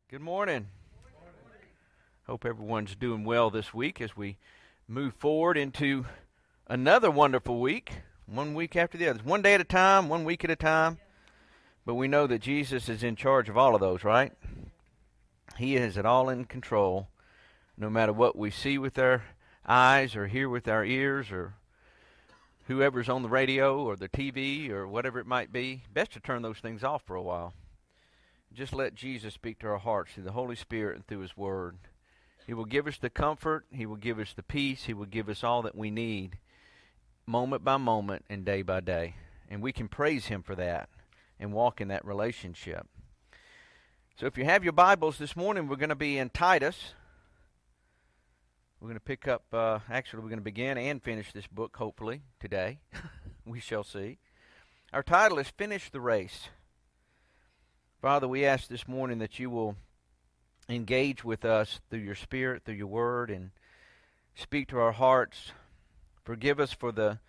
Good morning. Hope everyone's doing well this week as we move forward into another wonderful week, one week after the other. One day at a time, 1 week at a time. But we know that Jesus is in charge of all of those, right? He is it all in control, no matter what we see with our eyes or hear with our ears or whoever's on the radio or the TV or whatever it might be. Best to turn those things off for a while. Just let Jesus speak to our hearts through the Holy Spirit and through His Word. He will give us the comfort. He will give us the peace. He will give us all that we need, moment by moment and day by day. And we can praise Him for that and walk in that relationship. So if you have your Bibles this morning, we're going to be in Titus. We're going to pick up, we're going to begin and finish this book, hopefully, today. We shall see. Our title is Finish the Race. Father, we ask this morning that you will engage with us through your Spirit, through your Word, and speak to our hearts. Forgive us for the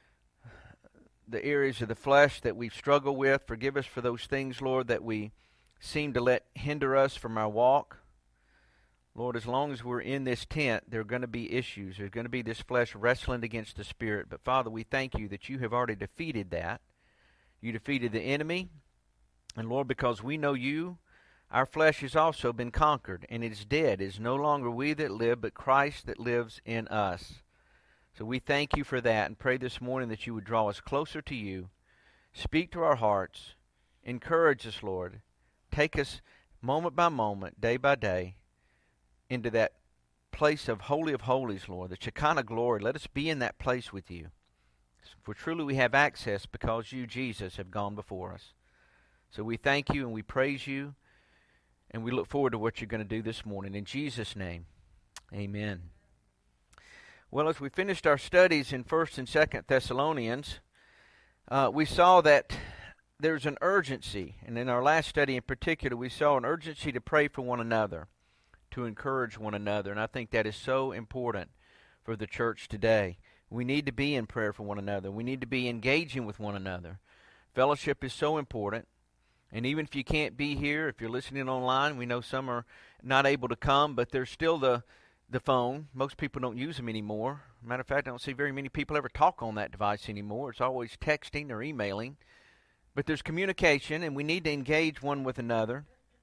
areas of the flesh that we've struggled with. Forgive us for those things, Lord, that we seem to let hinder us from our walk. Lord, as long as we're in this tent, there are going to be issues. There's going to be this flesh wrestling against the Spirit. But Father, we thank you that you have already defeated that. You defeated the enemy. And Lord, because we know you, our flesh has also been conquered, and it is dead. It is no longer we that live, but Christ that lives in us. So we thank you for that and pray this morning that you would draw us closer to you, speak to our hearts, encourage us, Lord. Take us moment by moment, day by day, into that place of Holy of Holies, Lord, the Shekinah glory. Let us be in that place with you. For truly we have access because you, Jesus, have gone before us. So we thank you and we praise you, and we look forward to what you're going to do this morning. In Jesus' name, amen. Well, as we finished our studies in 1st and 2nd Thessalonians, we saw that there's an urgency. And in our last study in particular, we saw an urgency to pray for one another, to encourage one another. And I think that is so important for the church today. We need to be in prayer for one another. We need to be engaging with one another. Fellowship is so important. And even if you can't be here, if you're listening online, we know some are not able to come, but there's still the phone. Most people don't use them anymore. Matter of fact, I don't see very many people ever talk on that device anymore. It's always texting or emailing. But there's communication, and we need to engage one with another.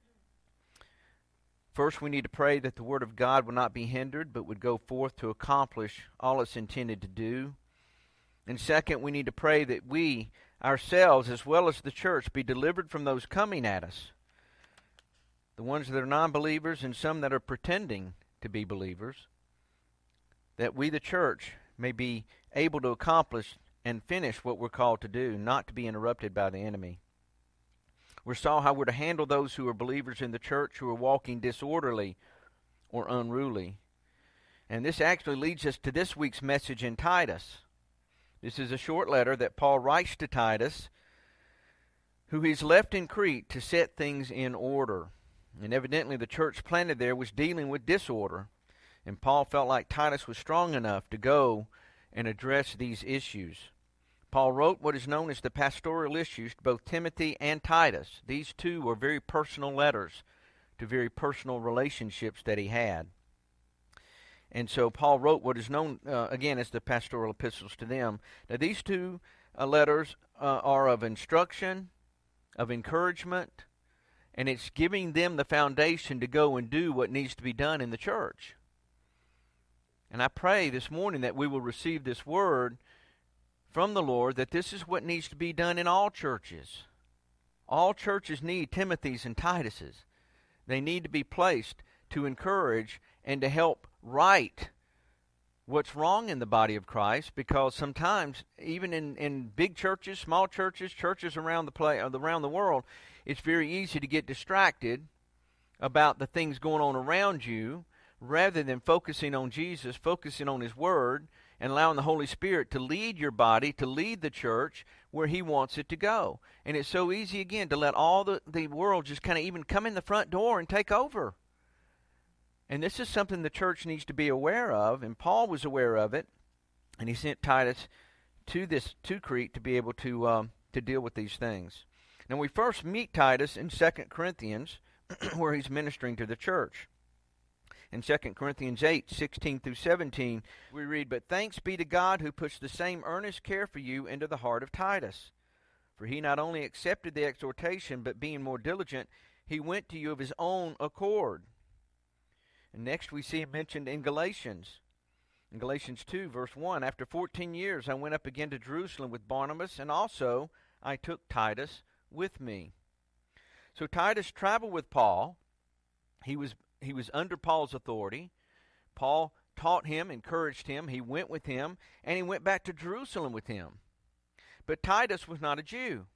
First, we need to pray that the Word of God will not be hindered, but would go forth to accomplish all it's intended to do. And second, we need to pray that we ourselves, as well as the church, be delivered from those coming at us, the ones that are non-believers and some that are pretending to be believers, that we, the church, may be able to accomplish and finish what we're called to do, not to be interrupted by the enemy. We saw how we're to handle those who are believers in the church who are walking disorderly or unruly. And this actually leads us to this week's message in Titus. This is a short letter that Paul writes to Titus, who he's left in Crete to set things in order. And evidently the church planted there was dealing with disorder. And Paul felt like Titus was strong enough to go and address these issues. Paul wrote what is known as the pastoral issues to both Timothy and Titus. These two were very personal letters to very personal relationships that he had. And so Paul wrote what is known, again, as the pastoral epistles to them. Now, these two letters are of instruction, of encouragement, and it's giving them the foundation to go and do what needs to be done in the church. And I pray this morning that we will receive this word from the Lord, that this is what needs to be done in all churches. All churches need Timothys and Tituses. They need to be placed to encourage and to help right what's wrong in the body of Christ, because sometimes, even in big churches, small churches, churches around the world, it's very easy to get distracted about the things going on around you, rather than focusing on Jesus, focusing on His Word, and allowing the Holy Spirit to lead your body, to lead the church where He wants it to go. And it's so easy, again, to let all the world just kind of even come in the front door and take over. And this is something the church needs to be aware of, and Paul was aware of it, and he sent Titus to Crete to be able to deal with these things. Now we first meet Titus in 2 Corinthians where he's ministering to the church. In 2 Corinthians 8, 16 through 17, we read, "But thanks be to God who puts the same earnest care for you into the heart of Titus. For he not only accepted the exhortation, but being more diligent, he went to you of his own accord." And next we see him mentioned in Galatians. In Galatians 2, verse 1, "After 14 years I went up again to Jerusalem with Barnabas, and also I took Titus with me." So Titus traveled with Paul. He was under Paul's authority. Paul taught him, encouraged him. He went with him, and he went back to Jerusalem with him. But Titus was not a Jew.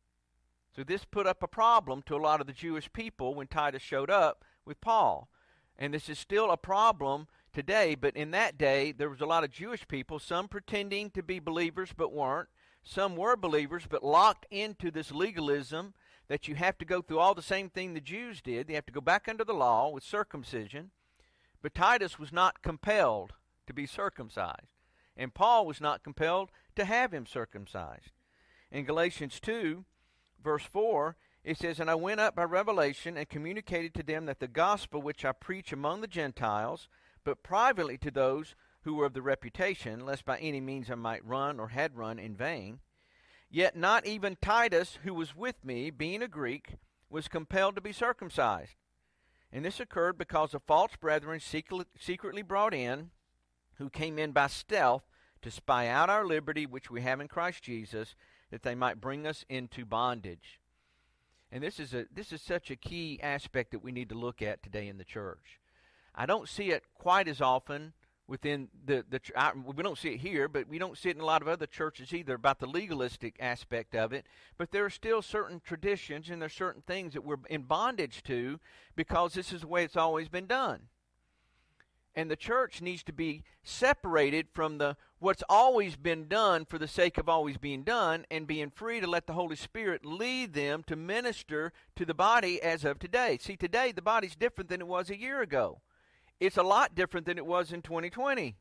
So this put up a problem to a lot of the Jewish people when Titus showed up with Paul. And this is still a problem today, but in that day there was a lot of Jewish people, some pretending to be believers but weren't. Some were believers but locked into this legalism that you have to go through all the same thing the Jews did. They have to go back under the law with circumcision. But Titus was not compelled to be circumcised. And Paul was not compelled to have him circumcised. In Galatians 2, verse 4, it says, "And I went up by revelation and communicated to them that the gospel which I preach among the Gentiles, but privately to those who were of the reputation, lest by any means I might run or had run in vain. Yet not even Titus, who was with me, being a Greek, was compelled to be circumcised. And this occurred because of false brethren secretly brought in, who came in by stealth to spy out our liberty which we have in Christ Jesus, that they might bring us into bondage." And this is such a key aspect that we need to look at today in the church. I don't see it quite as often within we don't see it here, but we don't see it in a lot of other churches either, about the legalistic aspect of it. But there are still certain traditions and there are certain things that we're in bondage to because this is the way it's always been done. And the church needs to be separated from what's always been done for the sake of always being done, and being free to let the Holy Spirit lead them to minister to the body as of today. See, today the body's different than it was a year ago. It's a lot different than it was in 2020.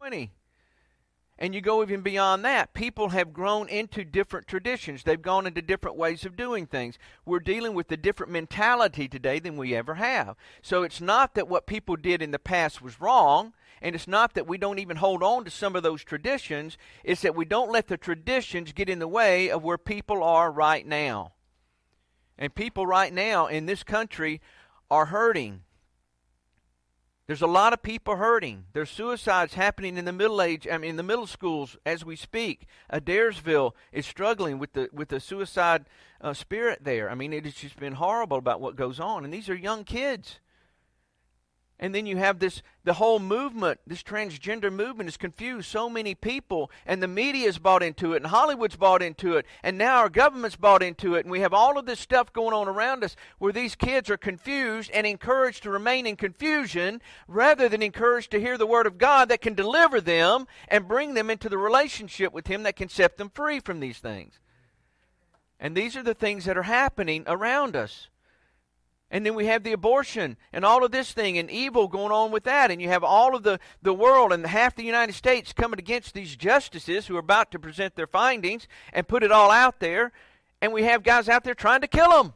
And you go even beyond that. People have grown into different traditions. They've gone into different ways of doing things. We're dealing with a different mentality today than we ever have. So it's not that what people did in the past was wrong, and it's not that we don't even hold on to some of those traditions. It's that we don't let the traditions get in the way of where people are right now. And people right now in this country are hurting. There's a lot of people hurting. There's suicides happening in the middle schools as we speak. Adairsville is struggling with the suicide spirit there. I mean, it has just been horrible about what goes on. And these are young kids. And then you have the whole movement, this transgender movement has confused so many people, and the media's bought into it, and Hollywood's bought into it, and now our government's bought into it, and we have all of this stuff going on around us where these kids are confused and encouraged to remain in confusion rather than encouraged to hear the Word of God that can deliver them and bring them into the relationship with Him that can set them free from these things. And these are the things that are happening around us. And then we have the abortion and all of this thing and evil going on with that. And you have all of the world and half the United States coming against these justices who are about to present their findings and put it all out there. And we have guys out there trying to kill them.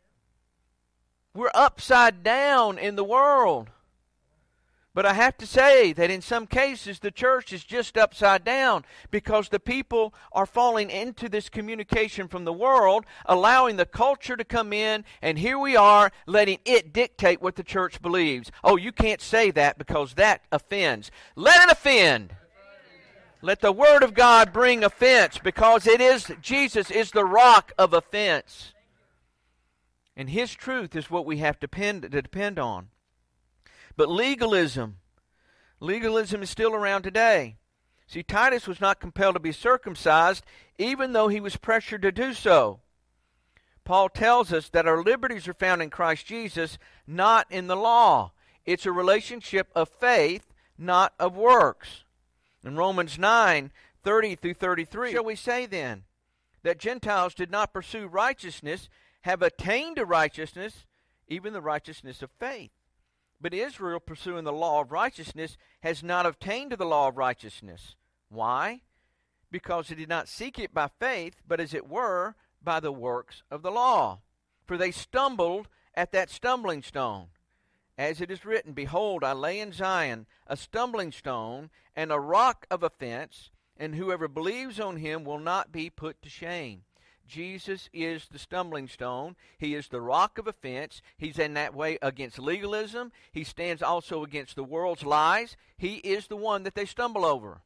We're upside down in the world. But I have to say that in some cases the church is just upside down because the people are falling into this communication from the world, allowing the culture to come in, and here we are letting it dictate what the church believes. Oh, you can't say that because that offends. Let it offend. Let the Word of God bring offense, because Jesus is the rock of offense. And His truth is what we have to depend on. But legalism is still around today. See, Titus was not compelled to be circumcised, even though he was pressured to do so. Paul tells us that our liberties are found in Christ Jesus, not in the law. It's a relationship of faith, not of works. In Romans 9, 30 through 33, shall we say then that Gentiles did not pursue righteousness, have attained to righteousness, even the righteousness of faith? But Israel, pursuing the law of righteousness, has not obtained to the law of righteousness. Why? Because they did not seek it by faith, but as it were, by the works of the law. For they stumbled at that stumbling stone. As it is written, Behold, I lay in Zion a stumbling stone and a rock of offense, and whoever believes on him will not be put to shame. Jesus is the stumbling stone. He is the rock of offense. He's in that way against legalism. He stands also against the world's lies. He is the one that they stumble over.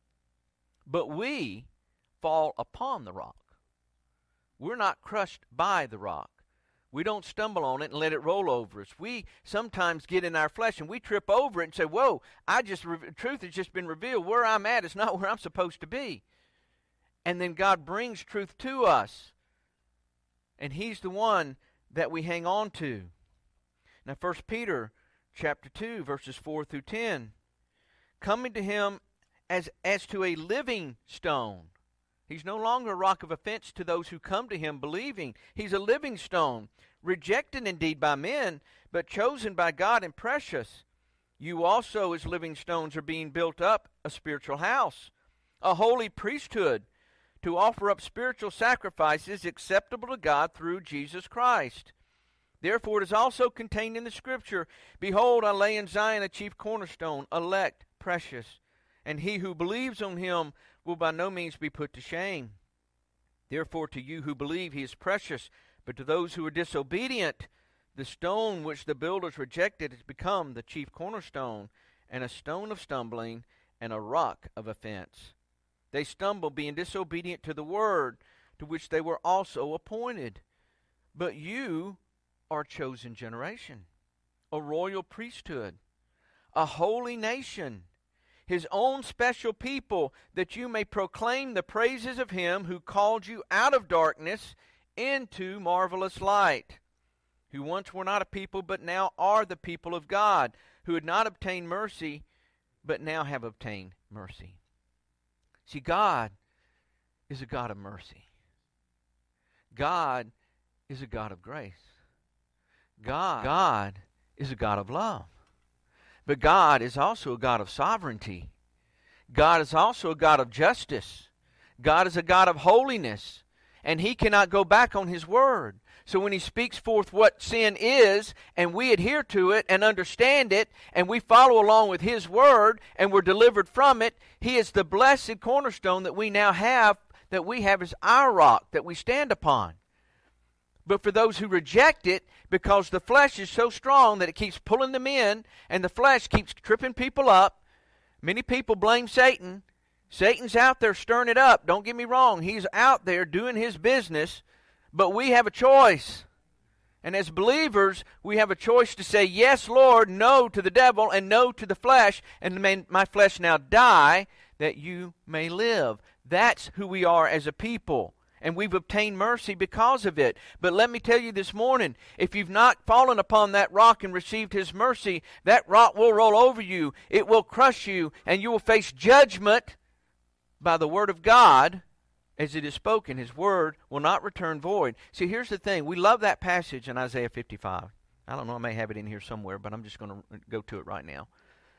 But we fall upon the rock. We're not crushed by the rock. We don't stumble on it and let it roll over us. We sometimes get in our flesh and we trip over it and say, whoa, truth has just been revealed. Where I'm at is not where I'm supposed to be. And then God brings truth to us. And He's the one that we hang on to. Now 1 Peter chapter 2, verses 4 through 10. Coming to Him as to a living stone. He's no longer a rock of offense to those who come to Him believing. He's a living stone, rejected indeed by men, but chosen by God and precious. You also, as living stones, are being built up a spiritual house, a holy priesthood, to offer up spiritual sacrifices acceptable to God through Jesus Christ. Therefore it is also contained in the Scripture, Behold, I lay in Zion a chief cornerstone, elect, precious, and he who believes on Him will by no means be put to shame. Therefore to you who believe He is precious, but to those who are disobedient, the stone which the builders rejected has become the chief cornerstone, and a stone of stumbling, and a rock of offense. They stumble, being disobedient to the word, to which they were also appointed. But you are a chosen generation, a royal priesthood, a holy nation, His own special people, that you may proclaim the praises of Him who called you out of darkness into marvelous light, who once were not a people, but now are the people of God, who had not obtained mercy, but now have obtained mercy. See, God is a God of mercy. God is a God of grace. God is a God of love. But God is also a God of sovereignty. God is also a God of justice. God is a God of holiness. And He cannot go back on His word. So when He speaks forth what sin is, and we adhere to it and understand it, and we follow along with His word, and we're delivered from it, He is the blessed cornerstone that we now have, that we have as our rock that we stand upon. But for those who reject it, because the flesh is so strong that it keeps pulling them in, and the flesh keeps tripping people up, many people blame Satan. Satan's out there stirring it up. Don't get me wrong. He's out there doing his business. But we have a choice. And as believers, we have a choice to say, yes, Lord, no to the devil and no to the flesh. And may my flesh now die that you may live. That's who we are as a people. And we've obtained mercy because of it. But let me tell you this morning, if you've not fallen upon that rock and received His mercy, that rock will roll over you. It will crush you. And you will face judgment by the word of God. As it is spoken, His word will not return void. See, here's the thing. We love that passage in Isaiah 55. I don't know, I may have it in here somewhere, but I'm just going to go to it right now.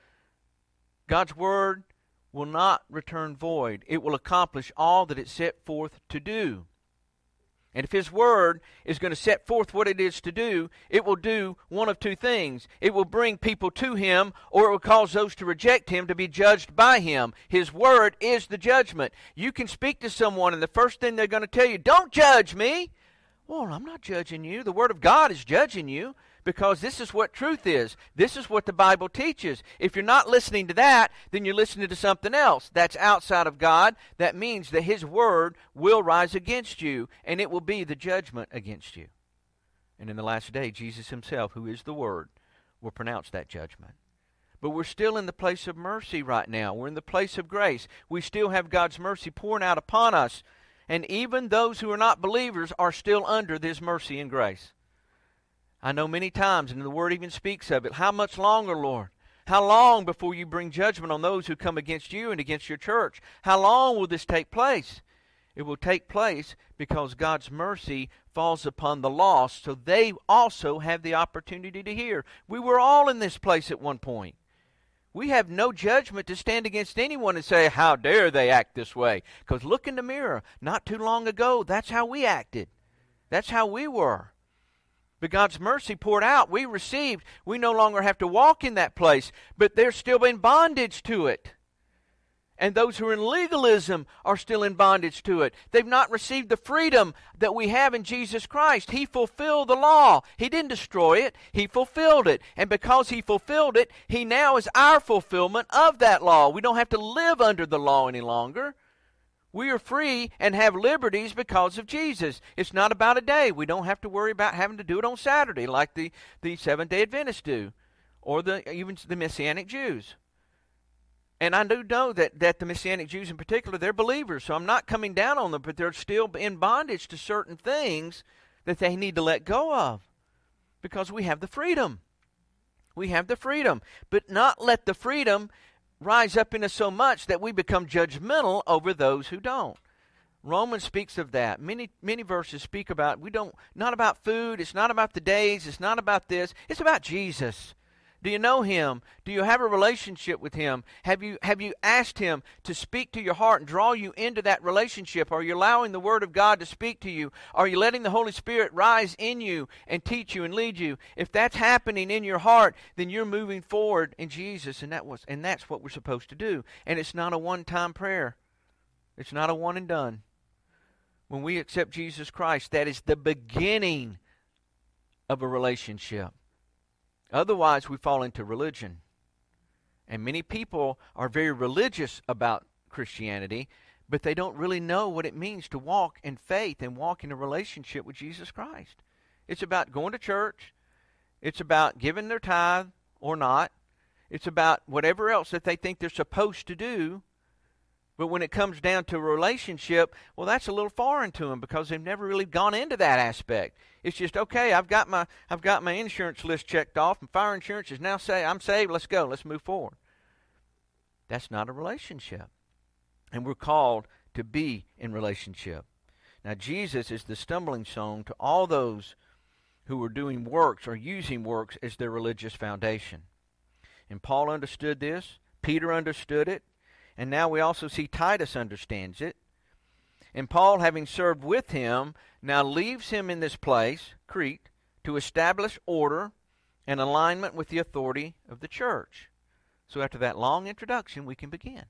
God's word will not return void. It will accomplish all that it set forth to do. And if His word is going to set forth what it is to do, it will do one of two things. It will bring people to Him, or it will cause those to reject Him to be judged by Him. His word is the judgment. You can speak to someone, and the first thing they're going to tell you, don't judge me. Well, I'm not judging you. The word of God is judging you, because this is what truth is. This is what the Bible teaches. If you're not listening to that, then you're listening to something else that's outside of God. That means that His word will rise against you, and it will be the judgment against you. And in the last day, Jesus Himself, who is the Word, will pronounce that judgment. But we're still in the place of mercy right now. We're in the place of grace. We still have God's mercy pouring out upon us. And even those who are not believers are still under this mercy and grace. I know many times, and the Word even speaks of it, how much longer, Lord? How long before you bring judgment on those who come against you and against your church? How long will this take place? It will take place because God's mercy falls upon the lost, so they also have the opportunity to hear. We were all in this place at one point. We have no judgment to stand against anyone and say, how dare they act this way? Because look in the mirror. Not too long ago, that's how we acted. That's how we were. But God's mercy poured out. We received. We no longer have to walk in that place. But they're still in bondage to it. And those who are in legalism are still in bondage to it. They've not received the freedom that we have in Jesus Christ. He fulfilled the law. He didn't destroy it. He fulfilled it. And because He fulfilled it, He now is our fulfillment of that law. We don't have to live under the law any longer. We are free and have liberties because of Jesus. It's not about a day. We don't have to worry about having to do it on Saturday like the Seventh-day Adventists do, or even the Messianic Jews. And I do know that the Messianic Jews in particular, they're believers, so I'm not coming down on them, but they're still in bondage to certain things that they need to let go of because we have the freedom. We have the freedom, but not let the freedom rise up in us so much that we become judgmental over those who don't. Romans speaks of that. Many verses speak about, not about food, it's not about the days, it's not about this, it's about Jesus. Do you know Him? Do you have a relationship with Him? Have you asked Him to speak to your heart and draw you into that relationship? Are you allowing the Word of God to speak to you? Are you letting the Holy Spirit rise in you and teach you and lead you? If that's happening in your heart, then you're moving forward in Jesus, and that's what we're supposed to do. And it's not a one-time prayer. It's not a one and done. When we accept Jesus Christ, that is the beginning of a relationship. Otherwise, we fall into religion. And many people are very religious about Christianity, but they don't really know what it means to walk in faith and walk in a relationship with Jesus Christ. It's about going to church. It's about giving their tithe or not. It's about whatever else that they think they're supposed to do. But when it comes down to a relationship, well, that's a little foreign to them because they've never really gone into that aspect. It's just, okay, I've got my insurance list checked off, and fire insurance is now I'm saved. Let's go. Let's move forward. That's not a relationship. And we're called to be in relationship. Now, Jesus is the stumbling stone to all those who are doing works or using works as their religious foundation. And Paul understood this. Peter understood it. And now we also see Titus understands it. And Paul, having served with him, now leaves him in this place, Crete, to establish order and alignment with the authority of the church. So after that long introduction, we can begin.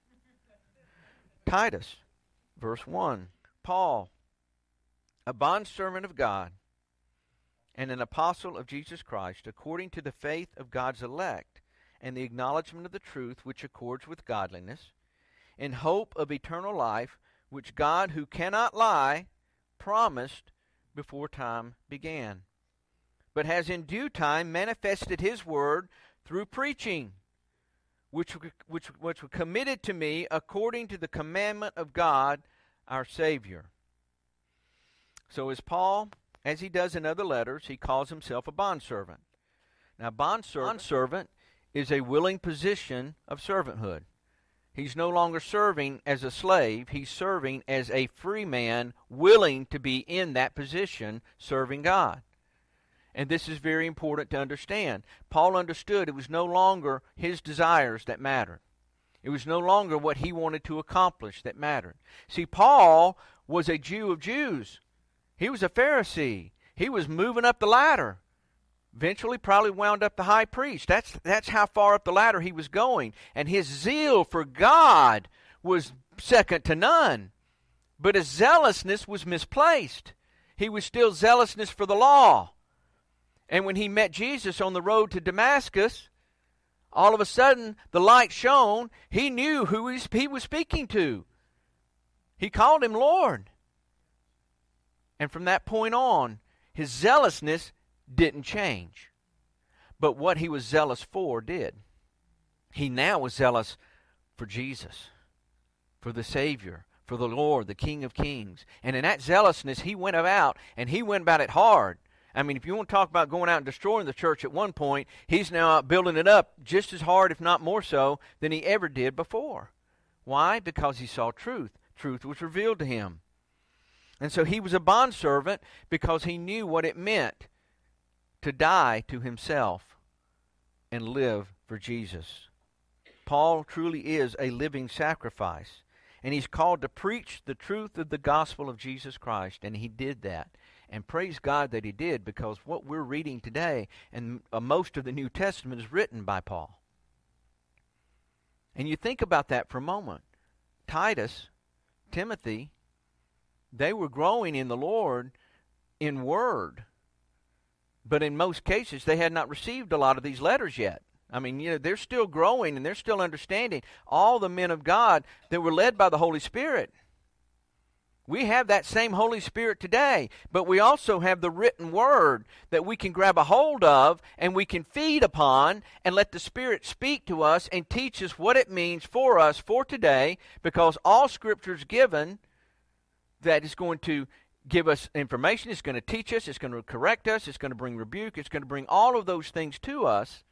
Titus, verse 1. Paul, a bondservant of God and an apostle of Jesus Christ, according to the faith of God's elect and the acknowledgement of the truth which accords with godliness, in hope of eternal life, which God, who cannot lie, promised before time began, but has in due time manifested His word through preaching, which were committed to me according to the commandment of God our Savior. So as Paul, as he does in other letters, he calls himself a bondservant. Now, bondservant is a willing position of servanthood. He's no longer serving as a slave. He's serving as a free man willing to be in that position serving God. And this is very important to understand. Paul understood it was no longer his desires that mattered. It was no longer what he wanted to accomplish that mattered. See, Paul was a Jew of Jews. He was a Pharisee. He was moving up the ladder. Eventually probably wound up the high priest. That's how far up the ladder he was going. And his zeal for God was second to none. But his zealousness was misplaced. He was still zealousness for the law. And when he met Jesus on the road to Damascus, all of a sudden the light shone. He knew who he was speaking to. He called him Lord. And from that point on, his zealousness didn't change. But what he was zealous for did. He now was zealous for Jesus, for the Savior, for the Lord, the King of Kings. And in that zealousness, he went about, and he went about it hard. I mean, if you want to talk about going out and destroying the church at one point, he's now out building it up just as hard, if not more so, than he ever did before. Why? Because he saw truth. Truth was revealed to him. And so he was a bondservant because he knew what it meant to die to himself and live for Jesus. Paul truly is a living sacrifice, and he's called to preach the truth of the gospel of Jesus Christ, and he did that. And praise God that he did, because what we're reading today, and most of the New Testament, is written by Paul. And you think about that for a moment. Titus, Timothy, they were growing in the Lord in word. But in most cases, they had not received a lot of these letters yet. I mean, they're still growing and they're still understanding. All the men of God that were led by the Holy Spirit. We have that same Holy Spirit today, but we also have the written word that we can grab a hold of and we can feed upon and let the Spirit speak to us and teach us what it means for us for today, because all Scripture is given that is going to give us information, it's going to teach us, it's going to correct us, it's going to bring rebuke, it's going to bring all of those things to us,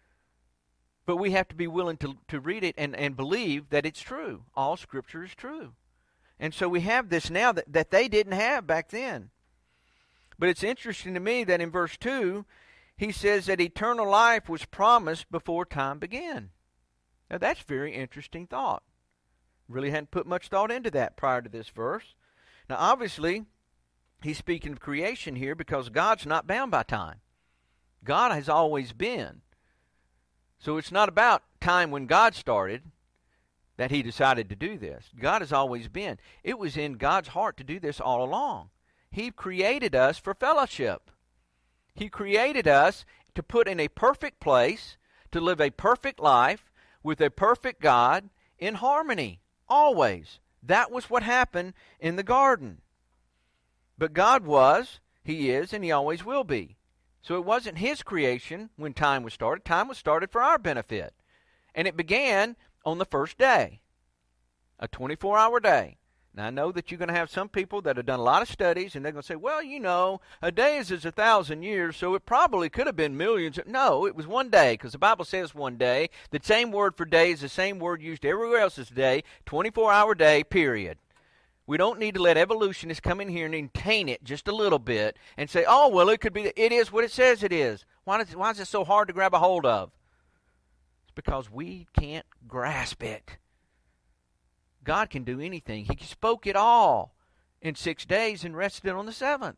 but we have to be willing to read it and believe that it's true. All Scripture is true. And so we have this now that they didn't have back then. But it's interesting to me that in verse 2, he says that eternal life was promised before time began. Now that's a very interesting thought. Really hadn't put much thought into that prior to this verse. Now obviously, he's speaking of creation here because God's not bound by time. God has always been. So it's not about time when God started that he decided to do this. God has always been. It was in God's heart to do this all along. He created us for fellowship. He created us to put in a perfect place, to live a perfect life with a perfect God in harmony, always. That was what happened in the garden. But God was, he is, and he always will be. So it wasn't his creation when time was started. Time was started for our benefit. And it began on the first day, a 24-hour day. Now, I know that you're going to have some people that have done a lot of studies, and they're going to say, well, a day is 1,000 years, so it probably could have been millions. No, it was one day, because the Bible says one day. The same word for day is the same word used everywhere else is day, 24-hour day, period. We don't need to let evolutionists come in here and taint it just a little bit and say, oh, well, it could be, it is what it says it is. Why is it so hard to grab a hold of? Because we can't grasp it. God can do anything. He spoke it all in 6 days and rested on the seventh.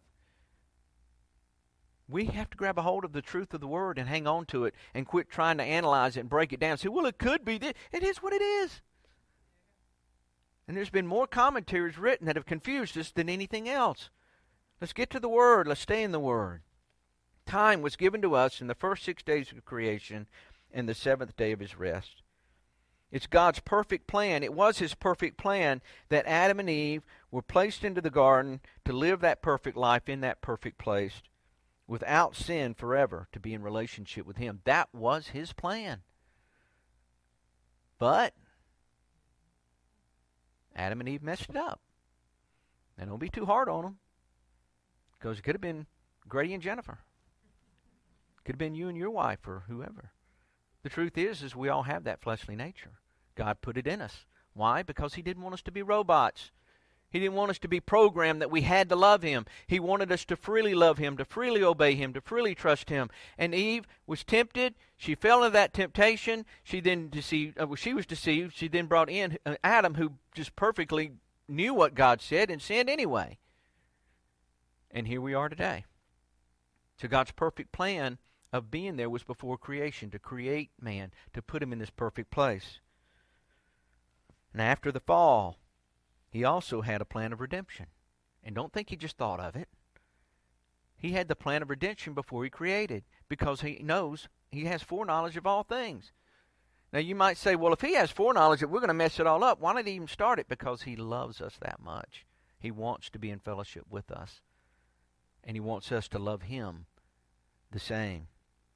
We have to grab a hold of the truth of the Word and hang on to it and quit trying to analyze it and break it down and say, well, it could be this. It is what it is. And there's been more commentaries written that have confused us than anything else. Let's get to the Word. Let's stay in the Word. Time was given to us in the first 6 days of creation and the seventh day of his rest. It's God's perfect plan. It was his perfect plan that Adam and Eve were placed into the garden to live that perfect life in that perfect place without sin forever, to be in relationship with him. That was his plan. But Adam and Eve messed it up. And don't be too hard on them, because it could have been Grady and Jennifer. It could have been you and your wife or whoever. The truth is we all have that fleshly nature. God put it in us. Why? Because he didn't want us to be robots. He didn't want us to be programmed that we had to love him. He wanted us to freely love him, to freely obey him, to freely trust him. And Eve was tempted. She fell into that temptation. She then deceived. She was deceived. She then brought in Adam, who just perfectly knew what God said and sinned anyway. And here we are today. So God's perfect plan of being there was before creation, to create man, to put him in this perfect place. And after the fall, he also had a plan of redemption. And don't think he just thought of it. He had the plan of redemption before he created, because he knows he has foreknowledge of all things. Now you might say, well, if he has foreknowledge that we're going to mess it all up, why did he even start it? Because he loves us that much. He wants to be in fellowship with us. And he wants us to love him the same.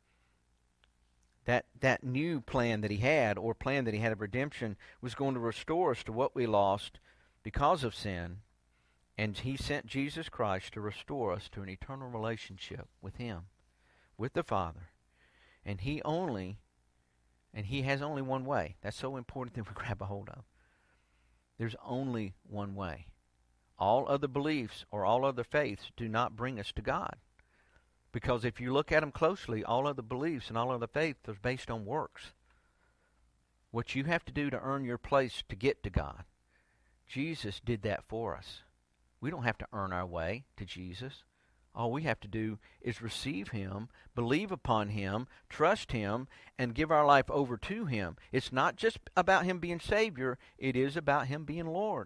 That new plan that he had, or plan that he had of redemption, was going to restore us to what we lost because of sin. And he sent Jesus Christ to restore us to an eternal relationship with him, with the Father. And he has only one way. That's so important that we grab a hold of. There's only one way. All other beliefs or all other faiths do not bring us to God. Because if you look at them closely, all other beliefs and all other faiths are based on works. What you have to do to earn your place to get to God. Jesus did that for us. We don't have to earn our way to Jesus. All we have to do is receive Him, believe upon Him, trust Him, and give our life over to Him. It's not just about Him being Savior, it is about Him being Lord.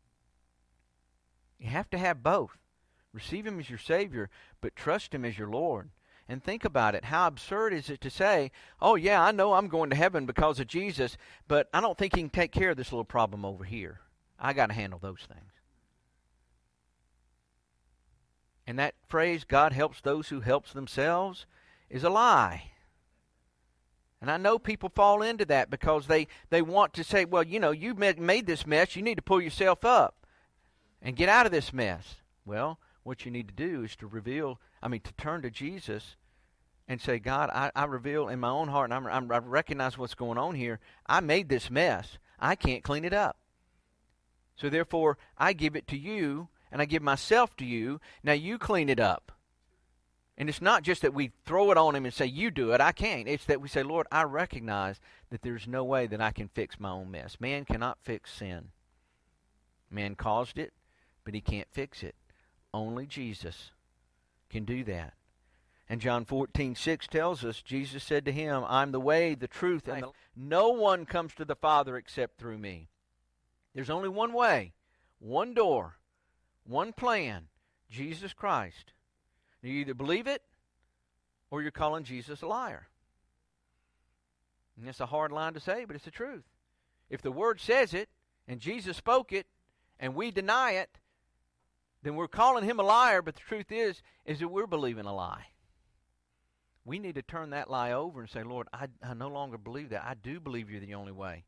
You have to have both. Receive Him as your Savior, but trust Him as your Lord. And think about it. How absurd is it to say, oh yeah, I know I'm going to heaven because of Jesus, but I don't think He can take care of this little problem over here. I got to handle those things. And that phrase, God helps those who helps themselves, is a lie. And I know people fall into that because they want to say, well, you know, you made this mess, you need to pull yourself up and get out of this mess. Well, what you need to do is to turn to Jesus and say, God, I reveal in my own heart, and I recognize what's going on here. I made this mess. I can't clean it up. So therefore, I give it to you, and I give myself to you. Now you clean it up. And it's not just that we throw it on Him and say, you do it, I can't. It's that we say, Lord, I recognize that there's no way that I can fix my own mess. Man cannot fix sin. Man caused it, but he can't fix it. Only Jesus can do that. And John 14:6 tells us, Jesus said to him, I'm the way, the truth, and no one comes to the Father except through me. There's only one way, one door, one plan, Jesus Christ. You either believe it or you're calling Jesus a liar. And it's a hard line to say, but it's the truth. If the Word says it and Jesus spoke it and we deny it, then we're calling Him a liar, but the truth is that we're believing a lie. We need to turn that lie over and say, Lord, I no longer believe that. I do believe You're the only way.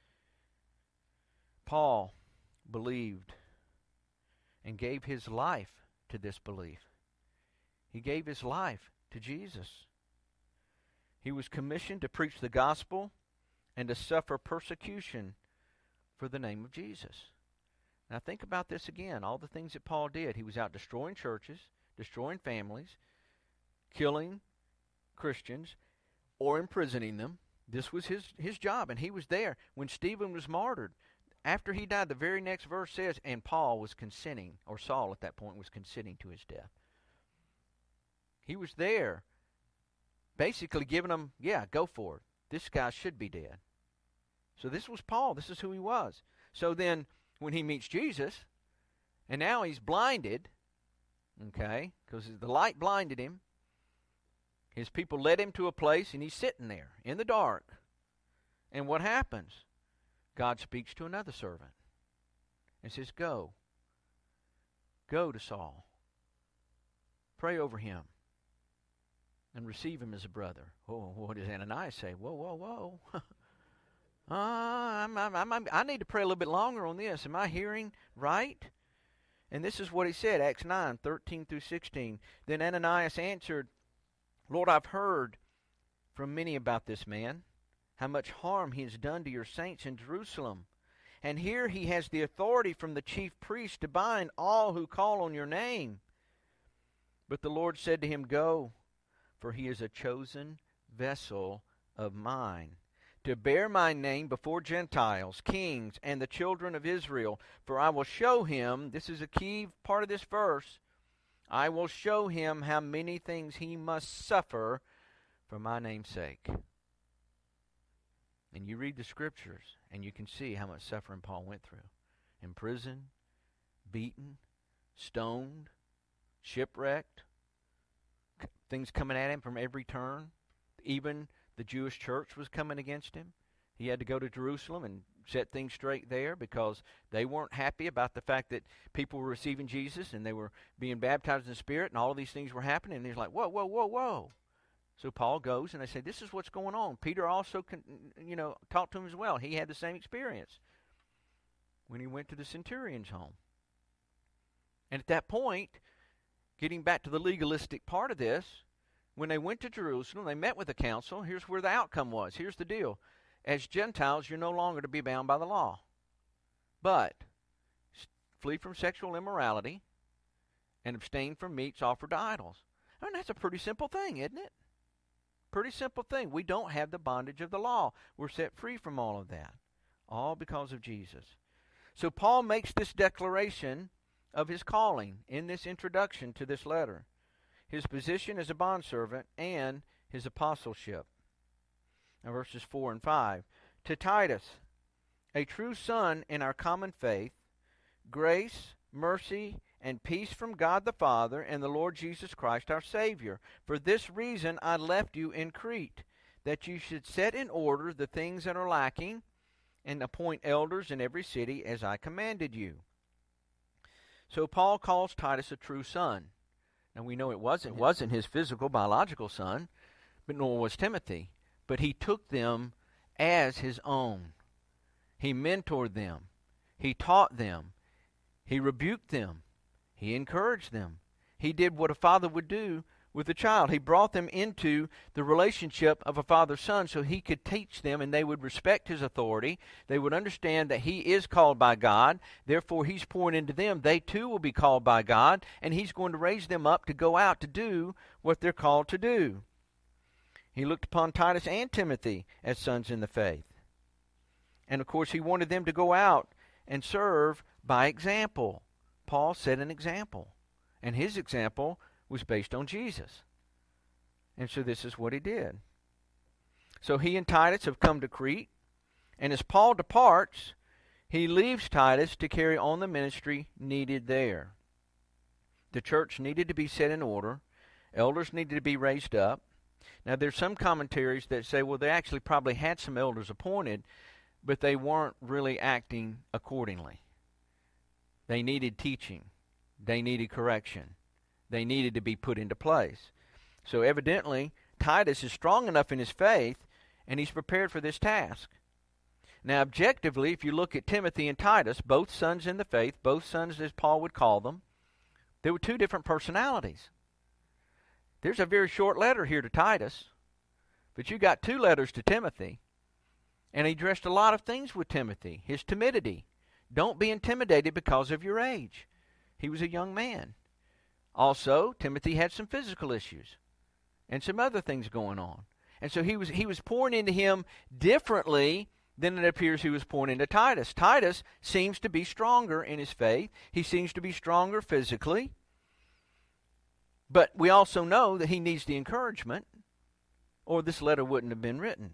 Paul believed and gave his life to this belief. He gave his life to Jesus. He was commissioned to preach the gospel and to suffer persecution for the name of Jesus. Now think about this again, all the things that Paul did. He was out destroying churches, destroying families, killing Christians, or imprisoning them. This was his job, and he was there when Stephen was martyred. After he died, the very next verse says, and Paul was consenting, or Saul at that point was consenting to his death. He was there, basically giving them, yeah, go for it. This guy should be dead. So this was Paul. This is who he was. So then, when he meets Jesus, and now he's blinded, okay, because the light blinded him. His people led him to a place, and he's sitting there in the dark. And what happens? God speaks to another servant and says, go to Saul. Pray over him and receive him as a brother. Oh, what does Ananias say? Whoa. I need to pray a little bit longer on this. Am I hearing right? And this is what he said, Acts 9:13-16. Then Ananias answered, Lord, I've heard from many about this man, how much harm he has done to your saints in Jerusalem. And here he has the authority from the chief priest to bind all who call on your name. But the Lord said to him, go, for he is a chosen vessel of mine, to bear my name before Gentiles, kings, and the children of Israel. For I will show him, this is a key part of this verse, I will show him how many things he must suffer for my name's sake. And you read the scriptures, and you can see how much suffering Paul went through. Imprisoned, beaten, stoned, shipwrecked, things coming at him from every turn. Even the Jewish church was coming against him. He had to go to Jerusalem and set things straight there because they weren't happy about the fact that people were receiving Jesus and they were being baptized in the Spirit and all of these things were happening. And he's like, whoa. So Paul goes and they say, this is what's going on. Peter also, talked to him as well. He had the same experience when he went to the centurion's home. And at that point, getting back to the legalistic part of this, when they went to Jerusalem, they met with the council. Here's where the outcome was. Here's the deal. As Gentiles, you're no longer to be bound by the law. But flee from sexual immorality and abstain from meats offered to idols. I mean, that's a pretty simple thing, isn't it? Pretty simple thing. We don't have the bondage of the law. We're set free from all of that. All because of Jesus. So Paul makes this declaration of his calling in this introduction to this letter. his position as a bondservant, and his apostleship. Now verses 4 and 5. To Titus, a true son in our common faith, grace, mercy, and peace from God the Father and the Lord Jesus Christ our Savior. For this reason I left you in Crete, that you should set in order the things that are lacking, and appoint elders in every city as I commanded you. So Paul calls Titus a true son. And we know it wasn't his physical, biological son, but nor was Timothy. But he took them as his own. He mentored them. He taught them. He rebuked them. He encouraged them. He did what a father would do with a child. He brought them into the relationship of a father-son so he could teach them, and they would respect his authority. They would understand that he is called by God. Therefore, he's pouring into them. They too will be called by God, and he's going to raise them up to go out to do what they're called to do. He looked upon Titus and Timothy as sons in the faith. And, of course, he wanted them to go out and serve by example. Paul set an example, and his example was based on Jesus. And so this is what he did. So he and Titus have come to Crete, and as Paul departs, he leaves Titus to carry on the ministry needed there. The church needed to be set in order. Elders needed to be raised up. Now there's some commentaries that say, well, they actually probably had some elders appointed, but they weren't really acting accordingly. They needed teaching. They needed correction. They needed to be put into place. So evidently, Titus is strong enough in his faith, and he's prepared for this task. Now, objectively, if you look at Timothy and Titus, both sons in the faith, both sons as Paul would call them, there were two different personalities. There's a very short letter here to Titus, but you got two letters to Timothy, and he addressed a lot of things with Timothy. His timidity. Don't be intimidated because of your age. He was a young man. Also, Timothy had some physical issues and some other things going on. And so he was pouring into him differently than it appears he was pouring into Titus. Titus seems to be stronger in his faith. He seems to be stronger physically. But we also know that he needs the encouragement, or this letter wouldn't have been written.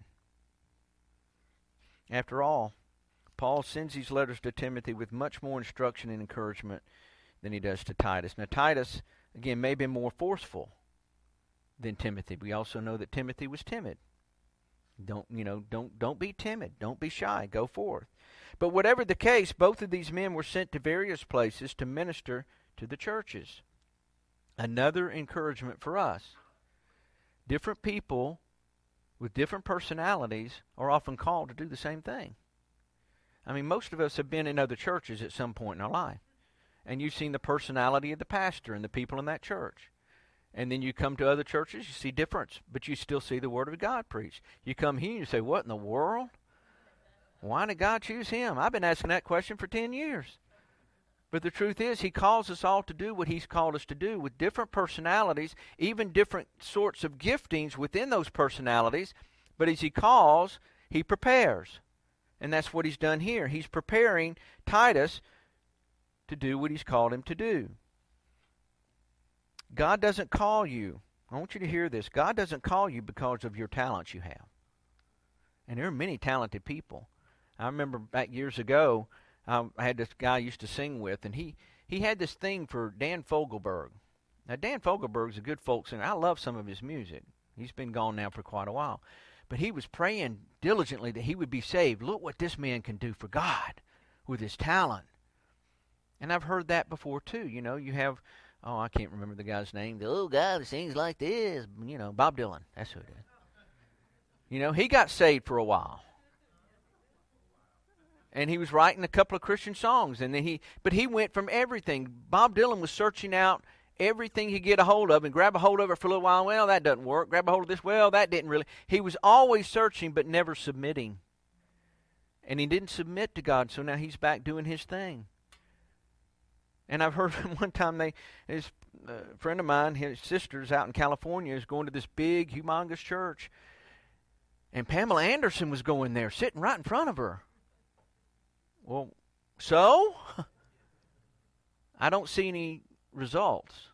After all, Paul sends these letters to Timothy with much more instruction and encouragement than he does to Titus. Now, Titus, again, may have been more forceful than Timothy. We also know that Timothy was timid. Don't be timid. Don't be shy. Go forth. But whatever the case, both of these men were sent to various places to minister to the churches. Another encouragement for us. Different people with different personalities are often called to do the same thing. I mean, most of us have been in other churches at some point in our life. And you've seen the personality of the pastor and the people in that church. And then you come to other churches, you see difference, but you still see the Word of God preached. You come here and you say, what in the world? Why did God choose him? I've been asking that question for 10 years. But the truth is, he calls us all to do what he's called us to do with different personalities, even different sorts of giftings within those personalities. But as he calls, he prepares. And that's what he's done here. He's preparing Titus to do what he's called him to do. God doesn't call you. I want you to hear this. God doesn't call you because of your talents you have. And there are many talented people. I remember back years ago, I had this guy I used to sing with, and he had this thing for Dan Fogelberg. Now, Dan Fogelberg's a good folk singer. I love some of his music. He's been gone now for quite a while. But he was praying diligently that he would be saved. Look what this man can do for God with his talent. And I've heard that before, too. You know, you have, I can't remember the guy's name. The little guy that sings like this. You know, Bob Dylan. That's who it is. You know, he got saved for a while. And he was writing a couple of Christian songs. And then he went from everything. Bob Dylan was searching out everything he could get a hold of and grab a hold of it for a little while. Well, that doesn't work. Grab a hold of this. Well, that didn't really. He was always searching but never submitting. And he didn't submit to God, so now he's back doing his thing. And I've heard one time a friend of mine, his sister's out in California, is going to this big, humongous church. And Pamela Anderson was going there, sitting right in front of her. Well, so? I don't see any results.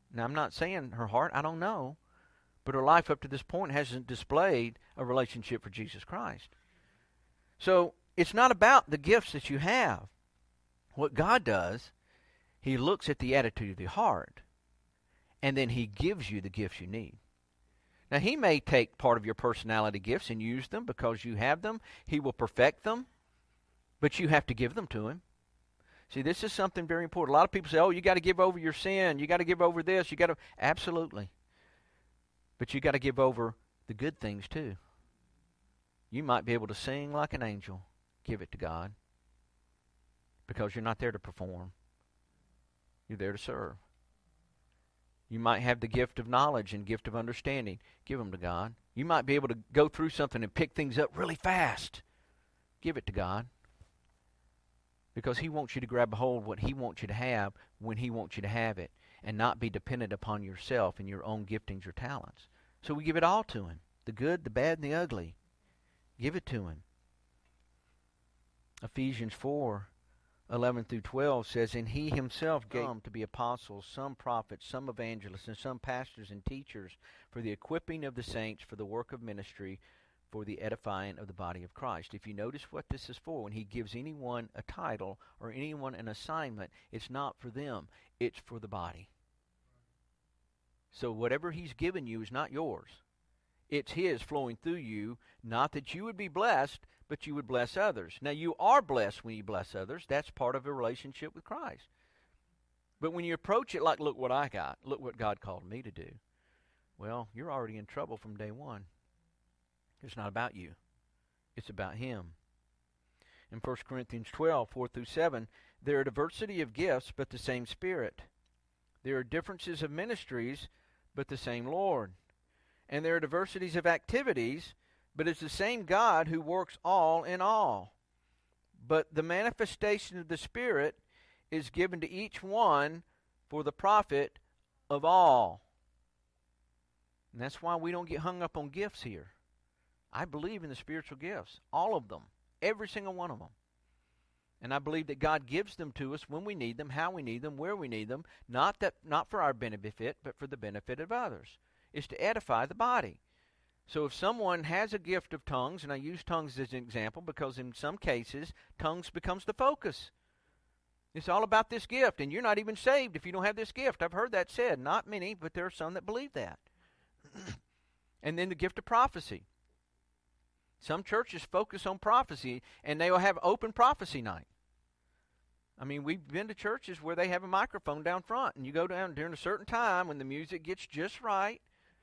Now, I'm not saying her heart, I don't know. But her life up to this point hasn't displayed a relationship for Jesus Christ. So, it's not about the gifts that you have. What God does, He looks at the attitude of the heart, and then He gives you the gifts you need. Now, He may take part of your personality gifts and use them because you have them. He will perfect them, but you have to give them to Him. See, this is something very important. A lot of people say, oh, you got to give over your sin. You got to give over this. You got to. Absolutely. But you got to give over the good things too. You might be able to sing like an angel. Give it to God. Because you're not there to perform. You're there to serve. You might have the gift of knowledge and gift of understanding. Give them to God. You might be able to go through something and pick things up really fast. Give it to God. Because He wants you to grab a hold of what He wants you to have when He wants you to have it, and not be dependent upon yourself and your own giftings or talents. So we give it all to Him. The good, the bad, and the ugly. Give it to Him. Ephesians 4:11 through 12 says, and He Himself gave them to be apostles, some prophets, some evangelists, and some pastors and teachers for the equipping of the saints, for the work of ministry, for the edifying of the body of Christ. If you notice what this is for, when He gives anyone a title or anyone an assignment, it's not for them, it's for the body. So whatever He's given you is not yours. It's His flowing through you, not that you would be blessed, but you would bless others. Now, you are blessed when you bless others. That's part of a relationship with Christ. But when you approach it like, look what I got, look what God called me to do, well, you're already in trouble from day one. It's not about you. It's about Him. In 1 Corinthians 12:4 through 7, there are diversity of gifts, but the same Spirit. There are differences of ministries, but the same Lord. And there are diversities of activities, but it's the same God who works all in all. But the manifestation of the Spirit is given to each one for the profit of all. And that's why we don't get hung up on gifts here. I believe in the spiritual gifts, all of them, every single one of them. And I believe that God gives them to us when we need them, how we need them, where we need them, not for our benefit, but for the benefit of others. It's to edify the body. So if someone has a gift of tongues, and I use tongues as an example because in some cases, tongues becomes the focus. It's all about this gift, and you're not even saved if you don't have this gift. I've heard that said. Not many, but there are some that believe that. And then the gift of prophecy. Some churches focus on prophecy, and they will have open prophecy night. I mean, we've been to churches where they have a microphone down front, and you go down during a certain time when the music gets just right.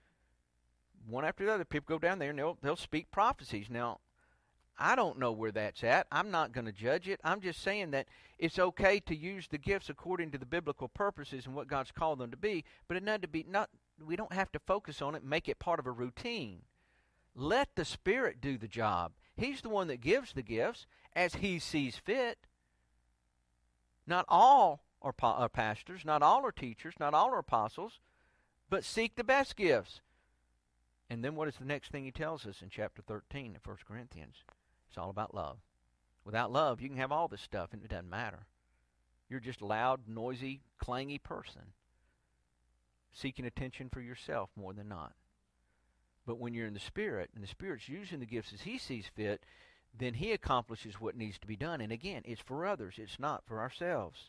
One after the other, people go down there, and they'll speak prophecies. Now, I don't know where that's at. I'm not going to judge it. I'm just saying that it's okay to use the gifts according to the biblical purposes and what God's called them to be, but it not to be not. We don't have to focus on it and make it part of a routine. Let the Spirit do the job. He's the one that gives the gifts as He sees fit. Not all are pastors, not all are teachers, not all are apostles, but seek the best gifts. And then what is the next thing He tells us in chapter 13 of 1 Corinthians? It's all about love. Without love, you can have all this stuff and it doesn't matter. You're just a loud, noisy, clangy person, seeking attention for yourself more than not. But when you're in the Spirit, and the Spirit's using the gifts as He sees fit, then He accomplishes what needs to be done. And again, it's for others. It's not for ourselves.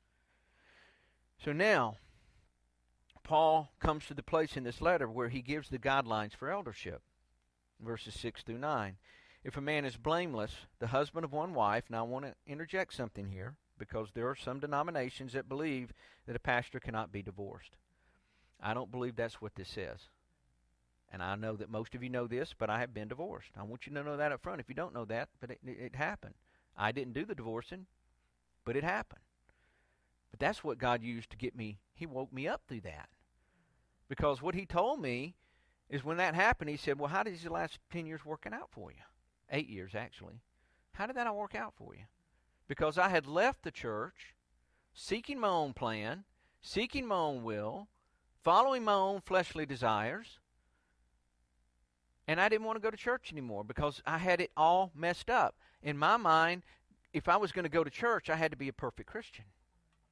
So now, Paul comes to the place in this letter where he gives the guidelines for eldership. Verses 6 through 9. If a man is blameless, the husband of one wife, now I want to interject something here, because there are some denominations that believe that a pastor cannot be divorced. I don't believe that's what this says. And I know that most of you know this, but I have been divorced. I want you to know that up front if you don't know that, but it happened. I didn't do the divorcing, but it happened. But that's what God used to get me. He woke me up through that. Because what He told me is when that happened, He said, well, how did these last 10 years working out for you? 8 years, actually. How did that all work out for you? Because I had left the church, seeking my own plan, seeking my own will, following my own fleshly desires, and I didn't want to go to church anymore because I had it all messed up. In my mind, if I was going to go to church, I had to be a perfect Christian.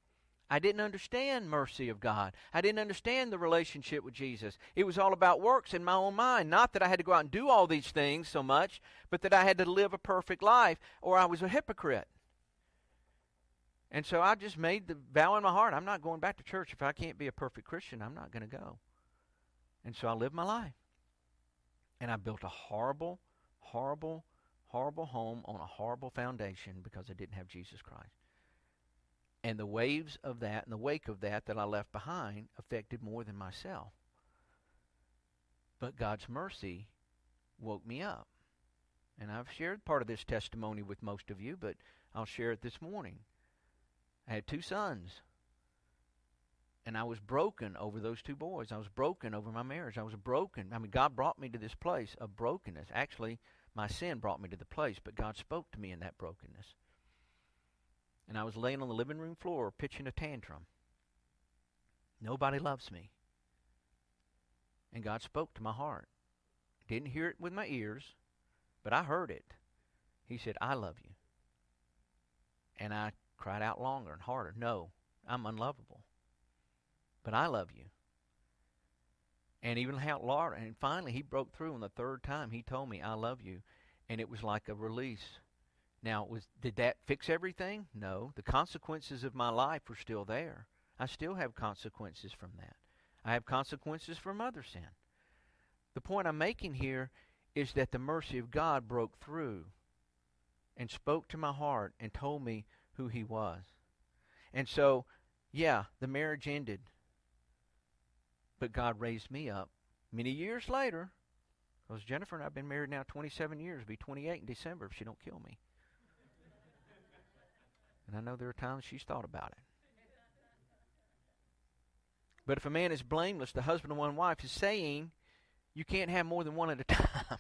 I didn't understand mercy of God. I didn't understand the relationship with Jesus. It was all about works in my own mind. Not that I had to go out and do all these things so much, but that I had to live a perfect life or I was a hypocrite. And so I just made the vow in my heart, I'm not going back to church. If I can't be a perfect Christian, I'm not going to go. And so I lived my life. And I built a horrible, horrible, horrible home on a horrible foundation because I didn't have Jesus Christ. And the waves of that and the wake of that I left behind affected more than myself. But God's mercy woke me up. And I've shared part of this testimony with most of you, but I'll share it this morning. I had 2 sons. And I was broken over those 2 boys. I was broken over my marriage. I was broken. I mean, God brought me to this place of brokenness. Actually, my sin brought me to the place, but God spoke to me in that brokenness. And I was laying on the living room floor pitching a tantrum. Nobody loves me. And God spoke to my heart. Didn't hear it with my ears, but I heard it. He said, I love you. And I cried out longer and harder. No, I'm unlovable. But I love you. And even how Lord, and finally he broke through on the 3rd time. He told me, I love you. And it was like a release. Now, did that fix everything? No. The consequences of my life were still there. I still have consequences from that. I have consequences from other sin. The point I'm making here is that the mercy of God broke through and spoke to my heart and told me who he was. And so, yeah, the marriage ended. But God raised me up many years later, because Jennifer and I have been married now 27 years. It'll be 28 in December if she don't kill me. And I know there are times she's thought about it. But if a man is blameless, the husband of one wife is saying, you can't have more than one at a time.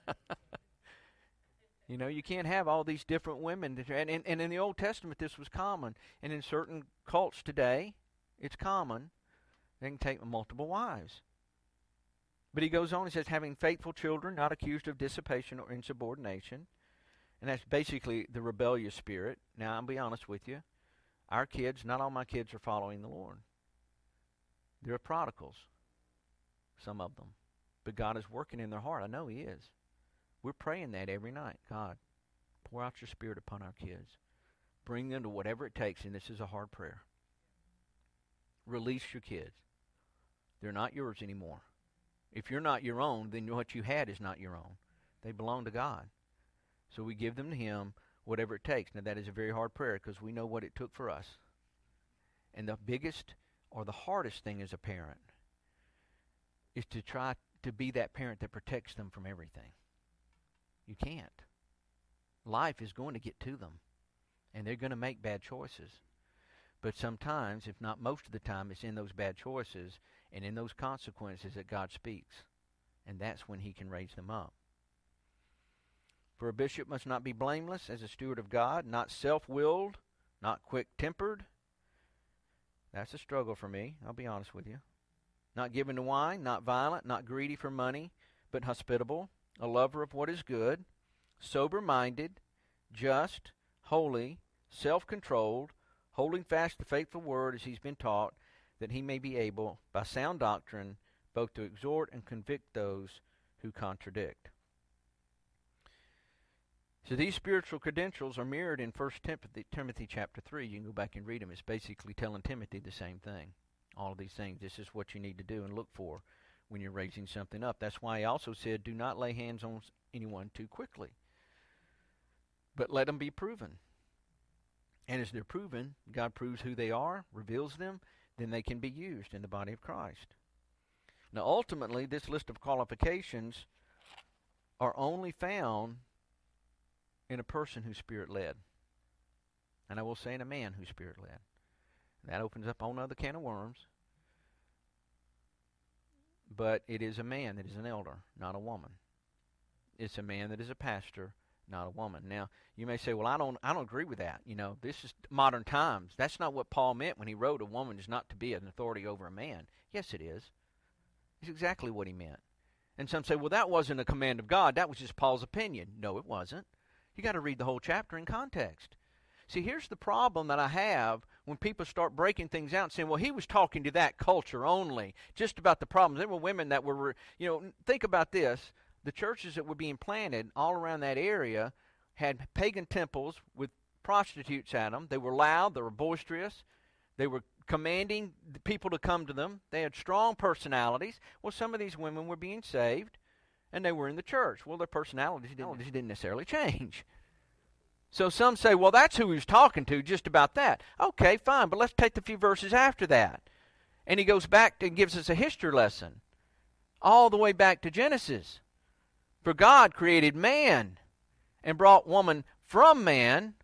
You know, you can't have all these different women. And in the Old Testament, this was common. And in certain cults today, it's common. They can take multiple wives. But he goes on, he says, having faithful children, not accused of dissipation or insubordination. And that's basically the rebellious spirit. Now, I'll be honest with you. Our kids, not all my kids are following the Lord. They're prodigals, some of them. But God is working in their heart. I know he is. We're praying that every night. God, pour out your spirit upon our kids. Bring them to whatever it takes, and this is a hard prayer. Release your kids. They're not yours anymore. If you're not your own, then what you had is not your own. They belong to God. So we give them to him, whatever it takes. Now that is a very hard prayer because we know what it took for us. And the biggest or the hardest thing as a parent is to try to be that parent that protects them from everything. You can't. Life is going to get to them. And they're going to make bad choices. But sometimes, if not most of the time, it's in those bad choices and in those consequences that God speaks. And that's when he can raise them up. For a bishop must not be blameless as a steward of God, not self-willed, not quick-tempered. That's a struggle for me, I'll be honest with you. Not given to wine, not violent, not greedy for money, but hospitable, a lover of what is good, sober-minded, just, holy, self-controlled, holding fast the faithful word as he's been taught, that he may be able, by sound doctrine, both to exhort and convict those who contradict. So these spiritual credentials are mirrored in 1 Timothy chapter 3. You can go back and read them. It's basically telling Timothy the same thing. All of these things. This is what you need to do and look for when you're raising something up. That's why he also said, do not lay hands on anyone too quickly, but let them be proven. And as they're proven, God proves who they are, reveals them, then they can be used in the body of Christ. Now ultimately, this list of qualifications are only found in a person who's Spirit-led. And I will say in a man who's Spirit-led. That opens up a whole other can of worms. But it is a man that is an elder, not a woman. It's a man that is a pastor, not a woman. Now, you may say, well, I don't agree with that. You know, this is modern times. That's not what Paul meant when he wrote a woman is not to be an authority over a man. Yes, it is. It's exactly what he meant. And some say, well, that wasn't a command of God. That was just Paul's opinion. No, it wasn't. You got to read the whole chapter in context. See, here's the problem that I have when people start breaking things out and saying, well, he was talking to that culture only, just about the problems. There were women that were, think about this. The churches that were being planted all around that area had pagan temples with prostitutes at them. They were loud. They were boisterous. They were commanding the people to come to them. They had strong personalities. Well, some of these women were being saved, and they were in the church. Well, their personalities didn't necessarily change. So some say, well, that's who he was talking to, just about that. Okay, fine, but let's take the few verses after that. And he goes back and gives us a history lesson, all the way back to Genesis. For God created man and brought woman from man.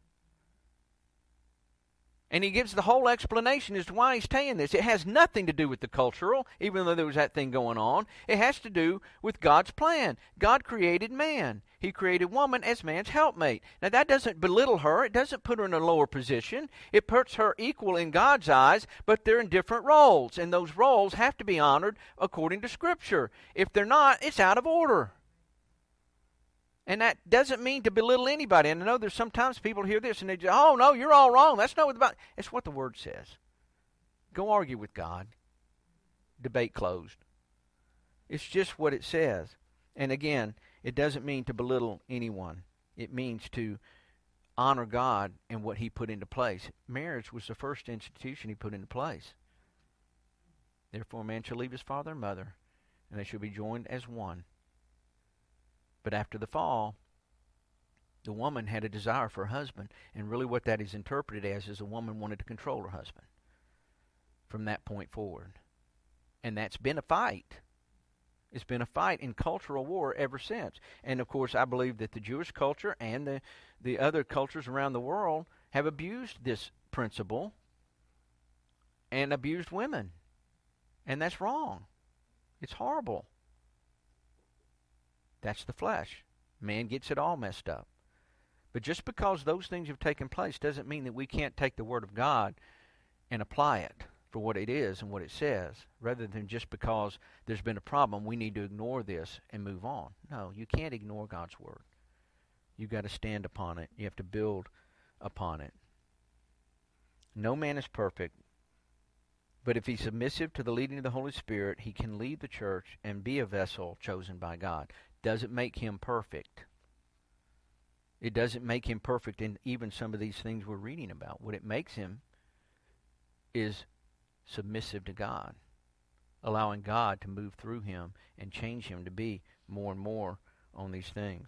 And he gives the whole explanation as to why he's saying this. It has nothing to do with the cultural, even though there was that thing going on. It has to do with God's plan. God created man. He created woman as man's helpmate. Now that doesn't belittle her. It doesn't put her in a lower position. It puts her equal in God's eyes, but they're in different roles. And those roles have to be honored according to Scripture. If they're not, it's out of order. And that doesn't mean to belittle anybody. And I know there's sometimes people hear this and they say, oh, no, you're all wrong. That's not what the Bible... It's what the Word says. Go argue with God. Debate closed. It's just what it says. And again, it doesn't mean to belittle anyone. It means to honor God and what He put into place. Marriage was the first institution He put into place. Therefore, a man shall leave his father and mother, and they shall be joined as one. But after the fall, the woman had a desire for a husband, and really what that is interpreted as is a woman wanted to control her husband from that point forward. And that's been a fight. It's been a fight in cultural war ever since. And, of course, I believe that the Jewish culture and the other cultures around the world have abused this principle and abused women. And that's wrong. It's horrible. That's the flesh. Man gets it all messed up. But just because those things have taken place doesn't mean that we can't take the Word of God and apply it for what it is and what it says, rather than just because there's been a problem, we need to ignore this and move on. No, you can't ignore God's Word. You've got to stand upon it. You have to build upon it. No man is perfect, but if he's submissive to the leading of the Holy Spirit, he can lead the church and be a vessel chosen by God. Doesn't make him perfect. It doesn't make him perfect in even some of these things we're reading about. What it makes him is submissive to God, allowing God to move through him and change him to be more and more on these things.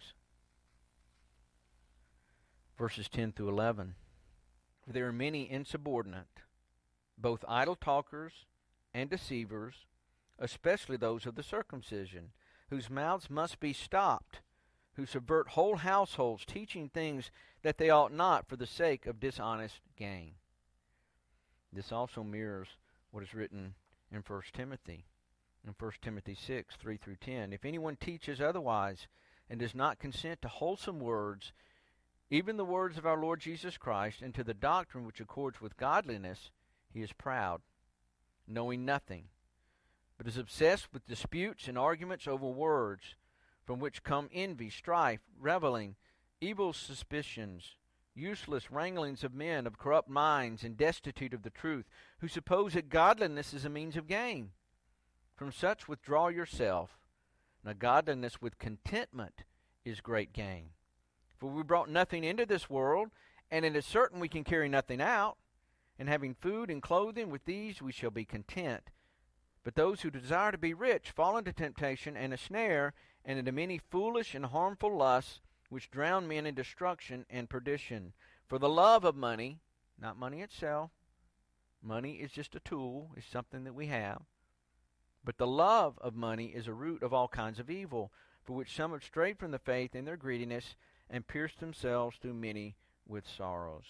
Verses 10 through 11. There are many insubordinate, both idle talkers and deceivers, especially those of the circumcision, whose mouths must be stopped, who subvert whole households, teaching things that they ought not for the sake of dishonest gain. This also mirrors what is written in 1 Timothy. In 1 Timothy 6, 3 through 10. If anyone teaches otherwise and does not consent to wholesome words, even the words of our Lord Jesus Christ, and to the doctrine which accords with godliness, he is proud, knowing nothing, but is obsessed with disputes and arguments over words, from which come envy, strife, reveling, evil suspicions, useless wranglings of men of corrupt minds and destitute of the truth, who suppose that godliness is a means of gain. From such withdraw yourself. Now godliness with contentment is great gain. For we brought nothing into this world, and it is certain we can carry nothing out. And having food and clothing, with these we shall be content. But those who desire to be rich fall into temptation and a snare, and into many foolish and harmful lusts, which drown men in destruction and perdition. For the love of money, not money itself, money is just a tool, it's something that we have. But the love of money is a root of all kinds of evil, for which some have strayed from the faith in their greediness, and pierced themselves through many with sorrows.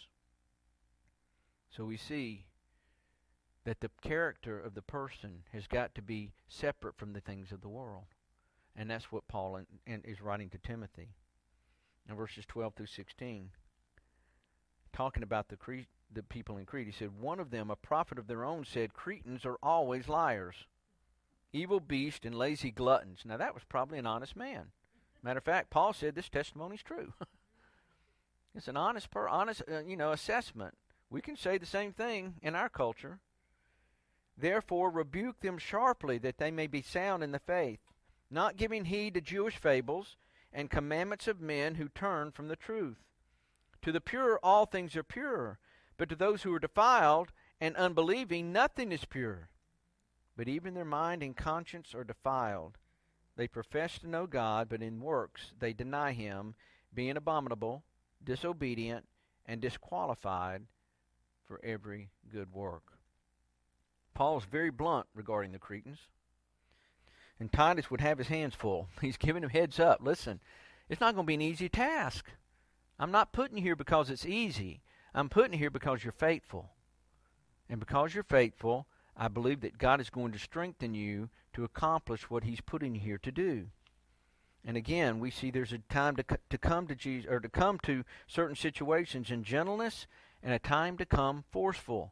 So we see that the character of the person has got to be separate from the things of the world. And that's what Paul is writing to Timothy. In verses 12 through 16, talking about the people in Crete, he said, one of them, a prophet of their own, said, Cretans are always liars, evil beasts and lazy gluttons. Now that was probably an honest man. Matter of fact, Paul said this testimony is true. It's an honest assessment. We can say the same thing in our culture. Therefore, rebuke them sharply, that they may be sound in the faith, not giving heed to Jewish fables and commandments of men who turn from the truth. To the pure all things are pure, but to those who are defiled and unbelieving nothing is pure. But even their mind and conscience are defiled. They profess to know God, but in works they deny him, being abominable, disobedient, and disqualified for every good work. Paul is very blunt regarding the Cretans. And Titus would have his hands full. He's giving them heads up. Listen, it's not going to be an easy task. I'm not putting you here because it's easy. I'm putting you here because you're faithful. And because you're faithful, I believe that God is going to strengthen you to accomplish what he's putting you here to do. And again, we see there's a time to come to Jesus, or to come to certain situations in gentleness, and a time to come forceful.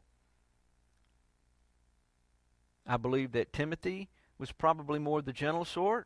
I believe that Timothy was probably more the gentle sort.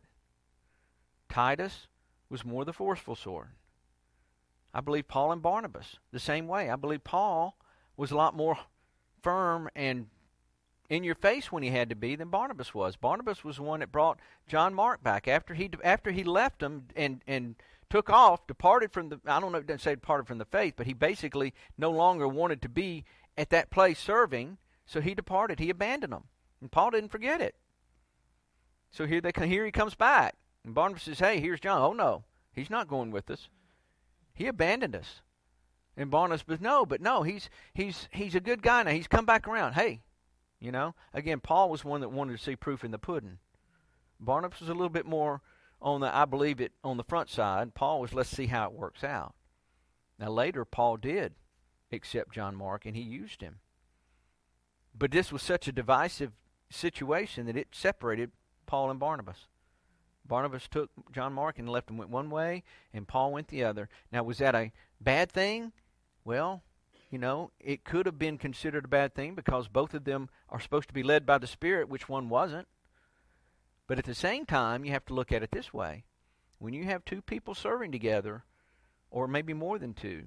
Titus was more the forceful sort. I believe Paul and Barnabas the same way. I believe Paul was a lot more firm and in your face when he had to be than Barnabas was. Barnabas was the one that brought John Mark back after he left him and took off, departed from the, I don't know if it doesn't say departed from the faith, but he basically no longer wanted to be at that place serving, so he departed. He abandoned them. And Paul didn't forget it. So here he comes back. And Barnabas says, hey, here's John. Oh, no, he's not going with us. He abandoned us. And Barnabas says, no, he's a good guy now. He's come back around. Hey, again, Paul was one that wanted to see proof in the pudding. Barnabas was a little bit more on the, I believe it, on the front side. Paul was, let's see how it works out. Now later, Paul did accept John Mark, and he used him. But this was such a divisive situation that it separated Paul and Barnabas. Barnabas took John Mark and left him went one way, and Paul went the other. Now, was that a bad thing? Well, it could have been considered a bad thing because both of them are supposed to be led by the Spirit, which one wasn't. But at the same time, you have to look at it this way. When you have two people serving together, or maybe more than two,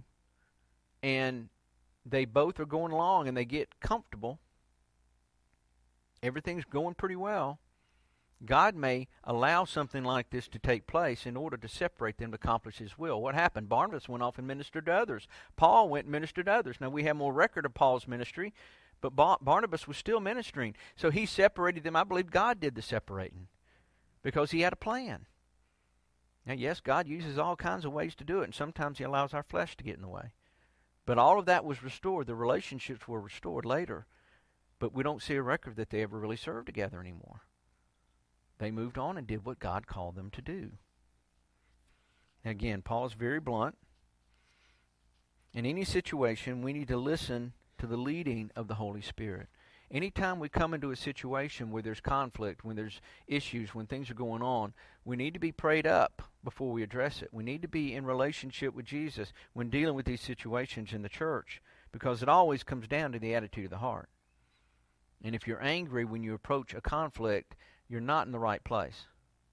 and they both are going along and they get comfortable, everything's going pretty well, God may allow something like this to take place in order to separate them to accomplish his will. What happened? Barnabas went off and ministered to others. Paul went and ministered to others. Now, we have more record of Paul's ministry, but Barnabas was still ministering. So he separated them. I believe God did the separating because he had a plan. Now, yes, God uses all kinds of ways to do it, and sometimes he allows our flesh to get in the way. But all of that was restored. The relationships were restored later, but we don't see a record that they ever really served together anymore. They moved on and did what God called them to do. Again, Paul is very blunt. In any situation, we need to listen to the leading of the Holy Spirit. Anytime we come into a situation where there's conflict, when there's issues, when things are going on, we need to be prayed up before we address it. We need to be in relationship with Jesus when dealing with these situations in the church, because it always comes down to the attitude of the heart. And if you're angry when you approach a conflict, you're not in the right place.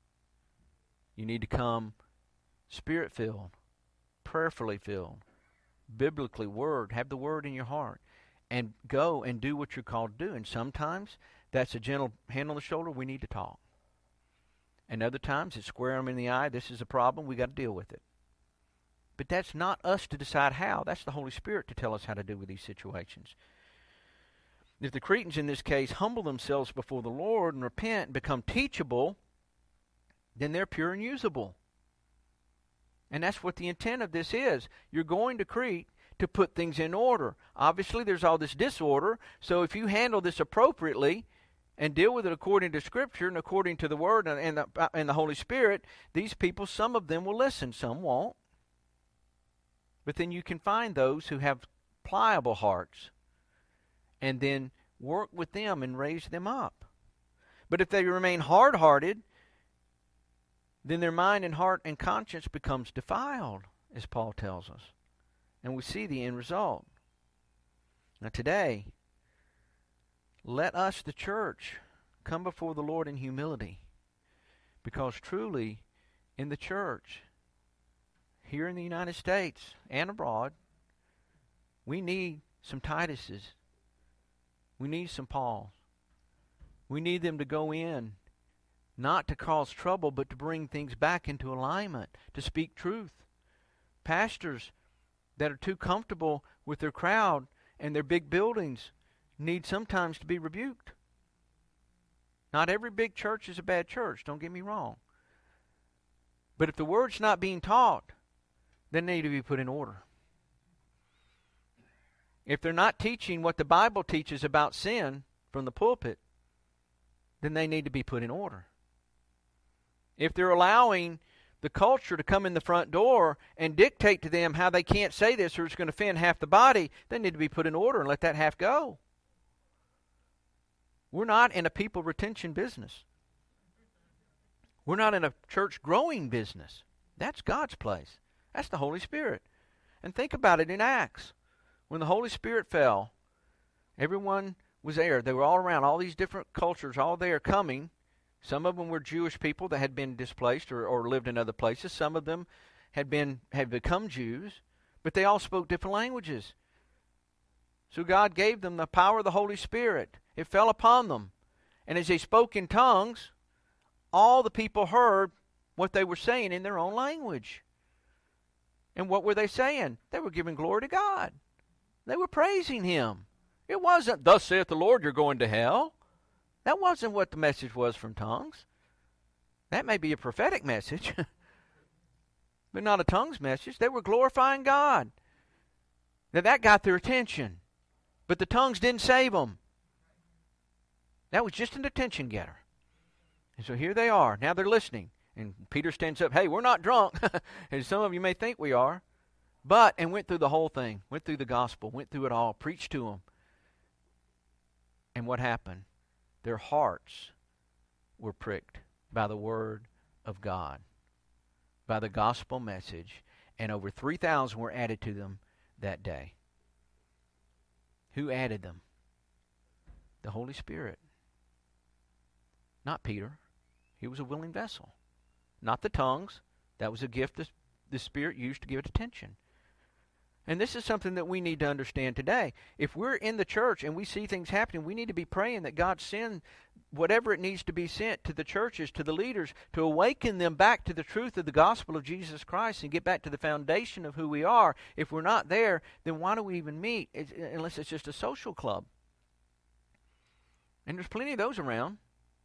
You need to come Spirit-filled, prayerfully filled, biblically have the Word in your heart, and go and do what you're called to do. And sometimes that's a gentle hand on the shoulder. We need to talk. And other times it's square them in the eye. This is a problem. We got to deal with it. But that's not us to decide how. That's the Holy Spirit to tell us how to deal with these situations. If the Cretans in this case humble themselves before the Lord and repent and become teachable, then they're pure and usable. And that's what the intent of this is. You're going to Crete to put things in order. Obviously, there's all this disorder, so if you handle this appropriately and deal with it according to Scripture and according to the Word and the Holy Spirit, these people, some of them will listen, some won't. But then you can find those who have pliable hearts and then work with them and raise them up. But if they remain hard-hearted, then their mind and heart and conscience becomes defiled, as Paul tells us. And we see the end result. Now today, let us, the church, come before the Lord in humility. Because truly, in the church, here in the United States and abroad, we need some Tituses. We need some Pauls. We need them to go in, not to cause trouble, but to bring things back into alignment, to speak truth. Pastors that are too comfortable with their crowd and their big buildings need sometimes to be rebuked. Not every big church is a bad church, don't get me wrong. But if the word's not being taught, then they need to be put in order. If they're not teaching what the Bible teaches about sin from the pulpit, then they need to be put in order. If they're allowing the culture to come in the front door and dictate to them how they can't say this or it's going to offend half the body, they need to be put in order and let that half go. We're not in a people retention business. We're not in a church growing business. That's God's place. That's the Holy Spirit. And think about it in Acts. When the Holy Spirit fell, everyone was there. They were all around, all these different cultures, all there coming. Some of them were Jewish people that had been displaced or lived in other places. Some of them had become Jews, but they all spoke different languages. So God gave them the power of the Holy Spirit. It fell upon them. And as they spoke in tongues, all the people heard what they were saying in their own language. And what were they saying? They were giving glory to God. They were praising Him. It wasn't, thus saith the Lord, you're going to hell. That wasn't what the message was from tongues. That may be a prophetic message, but not a tongues message. They were glorifying God. Now that got their attention, but the tongues didn't save them. That was just an attention getter. And so here they are. Now they're listening. And Peter stands up, hey, we're not drunk. And some of you may think we are. And went through the whole thing. Went through the gospel. Went through it all. Preached to them. And what happened? Their hearts were pricked by the word of God. By the gospel message. And over 3,000 were added to them that day. Who added them? The Holy Spirit. Not Peter. He was a willing vessel. Not the tongues. That was a gift the Spirit used to give it attention. And this is something that we need to understand today. If we're in the church and we see things happening, we need to be praying that God send whatever it needs to be sent to the churches, to the leaders, to awaken them back to the truth of the gospel of Jesus Christ and get back to the foundation of who we are. If we're not there, then why do we even meet unless it's just a social club? And there's plenty of those around.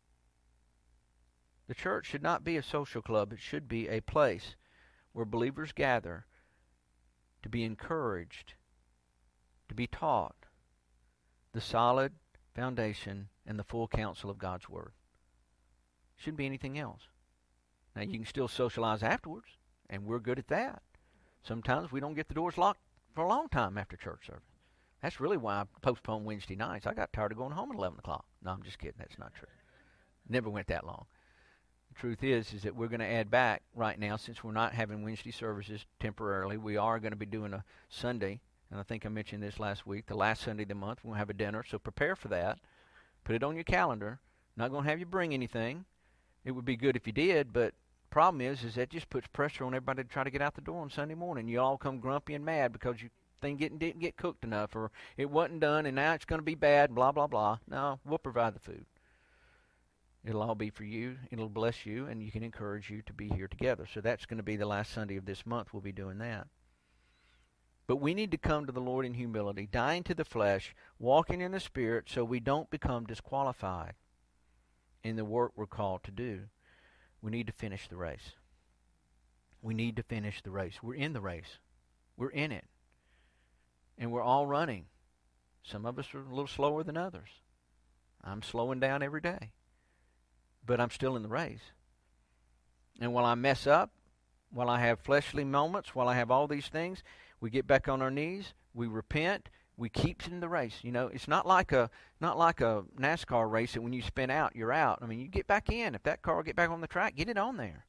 The church should not be a social club. It should be a place where believers gather to be encouraged, to be taught the solid foundation and the full counsel of God's Word. Shouldn't be anything else. Now, you can still socialize afterwards, and we're good at that. Sometimes we don't get the doors locked for a long time after church service. That's really why I postponed Wednesday nights. I got tired of going home at 11 o'clock. No, I'm just kidding. That's not true. Never went that long. The truth is that we're going to add back right now, since we're not having Wednesday services temporarily. We are going to be doing a Sunday, and I think I mentioned this last week, the last Sunday of the month. We'll have a dinner, so prepare for that. Put it on your calendar. Not going to have you bring anything. It would be good if you did, but the problem is that just puts pressure on everybody to try to get out the door on Sunday morning. You all come grumpy and mad because your thing didn't get cooked enough, or it wasn't done, and now it's going to be bad, blah, blah, blah. No, we'll provide the food. It'll all be for you. It'll bless you, and you can encourage you to be here together. So that's going to be the last Sunday of this month. We'll be doing that. But we need to come to the Lord in humility, dying to the flesh, walking in the Spirit, so we don't become disqualified in the work we're called to do. We need to finish the race. We need to finish the race. We're in the race. We're in it. And we're all running. Some of us are a little slower than others. I'm slowing down every day. But I'm still in the race. And while I mess up, while I have fleshly moments, while I have all these things, we get back on our knees, we repent, we keep in the race. You know, it's not like a NASCAR race that when you spin out, you're out. I mean, you get back in. If that car will get back on the track, get it on there.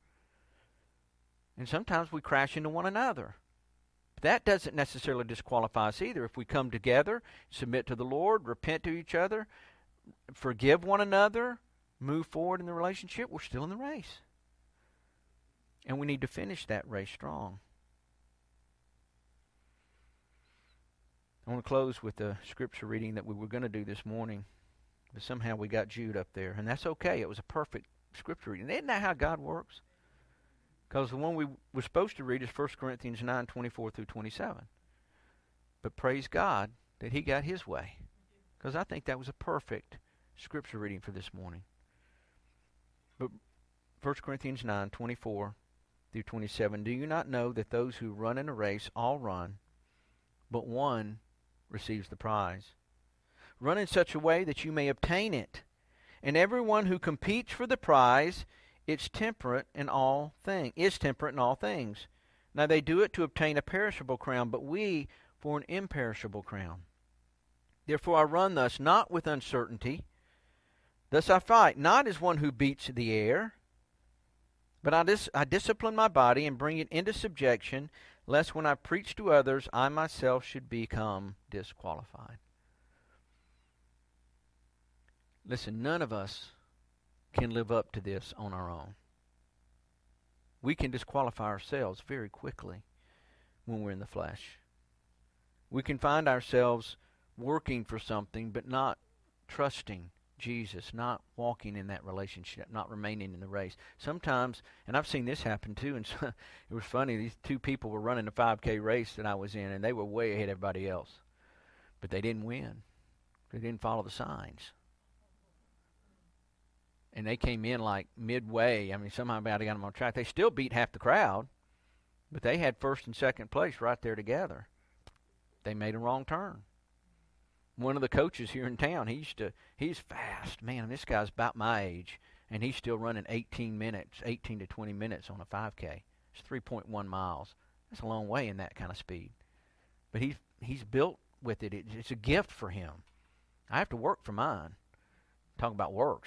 And sometimes we crash into one another. But that doesn't necessarily disqualify us either. If we come together, submit to the Lord, repent to each other, forgive one another, move forward in the relationship, we're still in the race. And we need to finish that race strong. I want to close with the scripture reading that we were going to do this morning, but somehow we got Jude up there, and that's okay. It was a perfect scripture reading. Isn't that how God works? Because the one we were supposed to read is 1 Corinthians 9:24 through 27. But praise God that he got his way, because I think that was a perfect scripture reading for this morning. But 1 Corinthians 9:24 through 27, do you not know that those who run in a race all run, but one receives the prize? Run in such a way that you may obtain it. And everyone who competes for the prize is temperate in all things. Now they do it to obtain a perishable crown, but we for an imperishable crown. Therefore I run thus, not with uncertainty. Thus I fight, not as one who beats the air, but I discipline my body and bring it into subjection, lest when I preach to others, I myself should become disqualified. Listen, none of us can live up to this on our own. We can disqualify ourselves very quickly when we're in the flesh. We can find ourselves working for something but not trusting Jesus, not walking in that relationship, not remaining in the race. Sometimes, and I've seen this happen too, and so, it was funny, these two people were running a 5K race that I was in, and they were way ahead of everybody else. But they didn't win. They didn't follow the signs. And they came in like midway. I mean, somehow about got them on track. They still beat half the crowd, but they had first and second place right there together. They made a wrong turn. One of the coaches here in town, he's fast. Man, this guy's about my age, and he's still running 18 to 20 minutes on a 5K. It's 3.1 miles. That's a long way in that kind of speed. But he's built with it. It's a gift for him. I have to work for mine. Talk about works.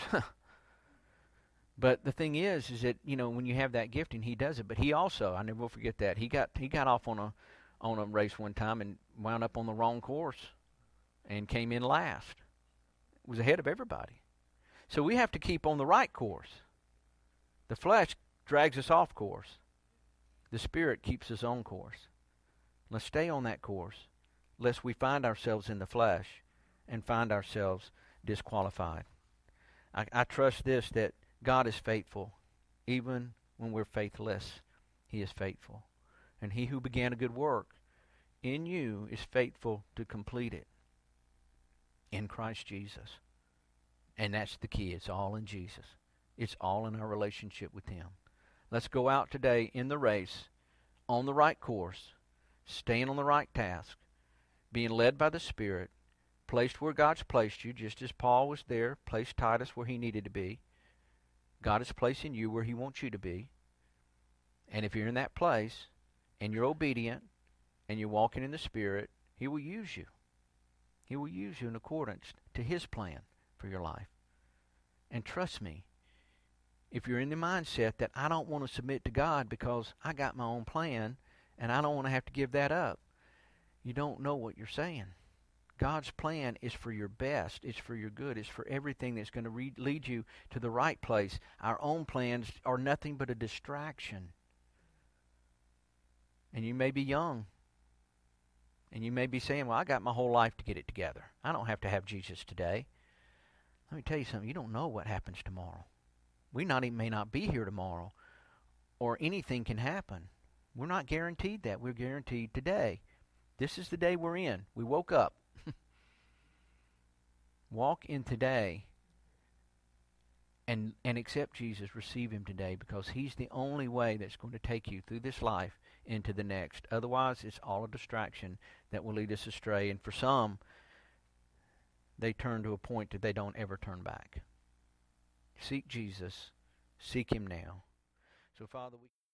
But the thing is that, you know, when you have that gifting, he does it. But he also, I never will forget that, he got off on a race one time and wound up on the wrong course and came in last. Was ahead of everybody. So we have to keep on the right course. The flesh drags us off course. The Spirit keeps us on course. Let's stay on that course, lest we find ourselves in the flesh and find ourselves disqualified. I trust this, that God is faithful. Even when we're faithless, He is faithful. And He who began a good work in you is faithful to complete it in Christ Jesus. And that's the key. It's all in Jesus. It's all in our relationship with Him. Let's go out today in the race, on the right course, staying on the right task, being led by the Spirit, placed where God's placed you, just as Paul was there, placed Titus where he needed to be. God is placing you where He wants you to be. And if you're in that place, and you're obedient, and you're walking in the Spirit, He will use you. He will use you in accordance to His plan for your life. And trust me, if you're in the mindset that I don't want to submit to God because I got my own plan, and I don't want to have to give that up, you don't know what you're saying. God's plan is for your best. It's for your good. It's for everything that's going to lead you to the right place. Our own plans are nothing but a distraction. And you may be young. And you may be saying, well, I got my whole life to get it together. I don't have to have Jesus today. Let me tell you something. You don't know what happens tomorrow. We may not be here tomorrow. Or anything can happen. We're not guaranteed that. We're guaranteed today. This is the day we're in. We woke up. Walk in today and accept Jesus. Receive Him today, because He's the only way that's going to take you through this life into the next. Otherwise, it's all a distraction that will lead us astray. And for some, they turn to a point that they don't ever turn back. Seek Jesus. Seek Him now. So, Father, we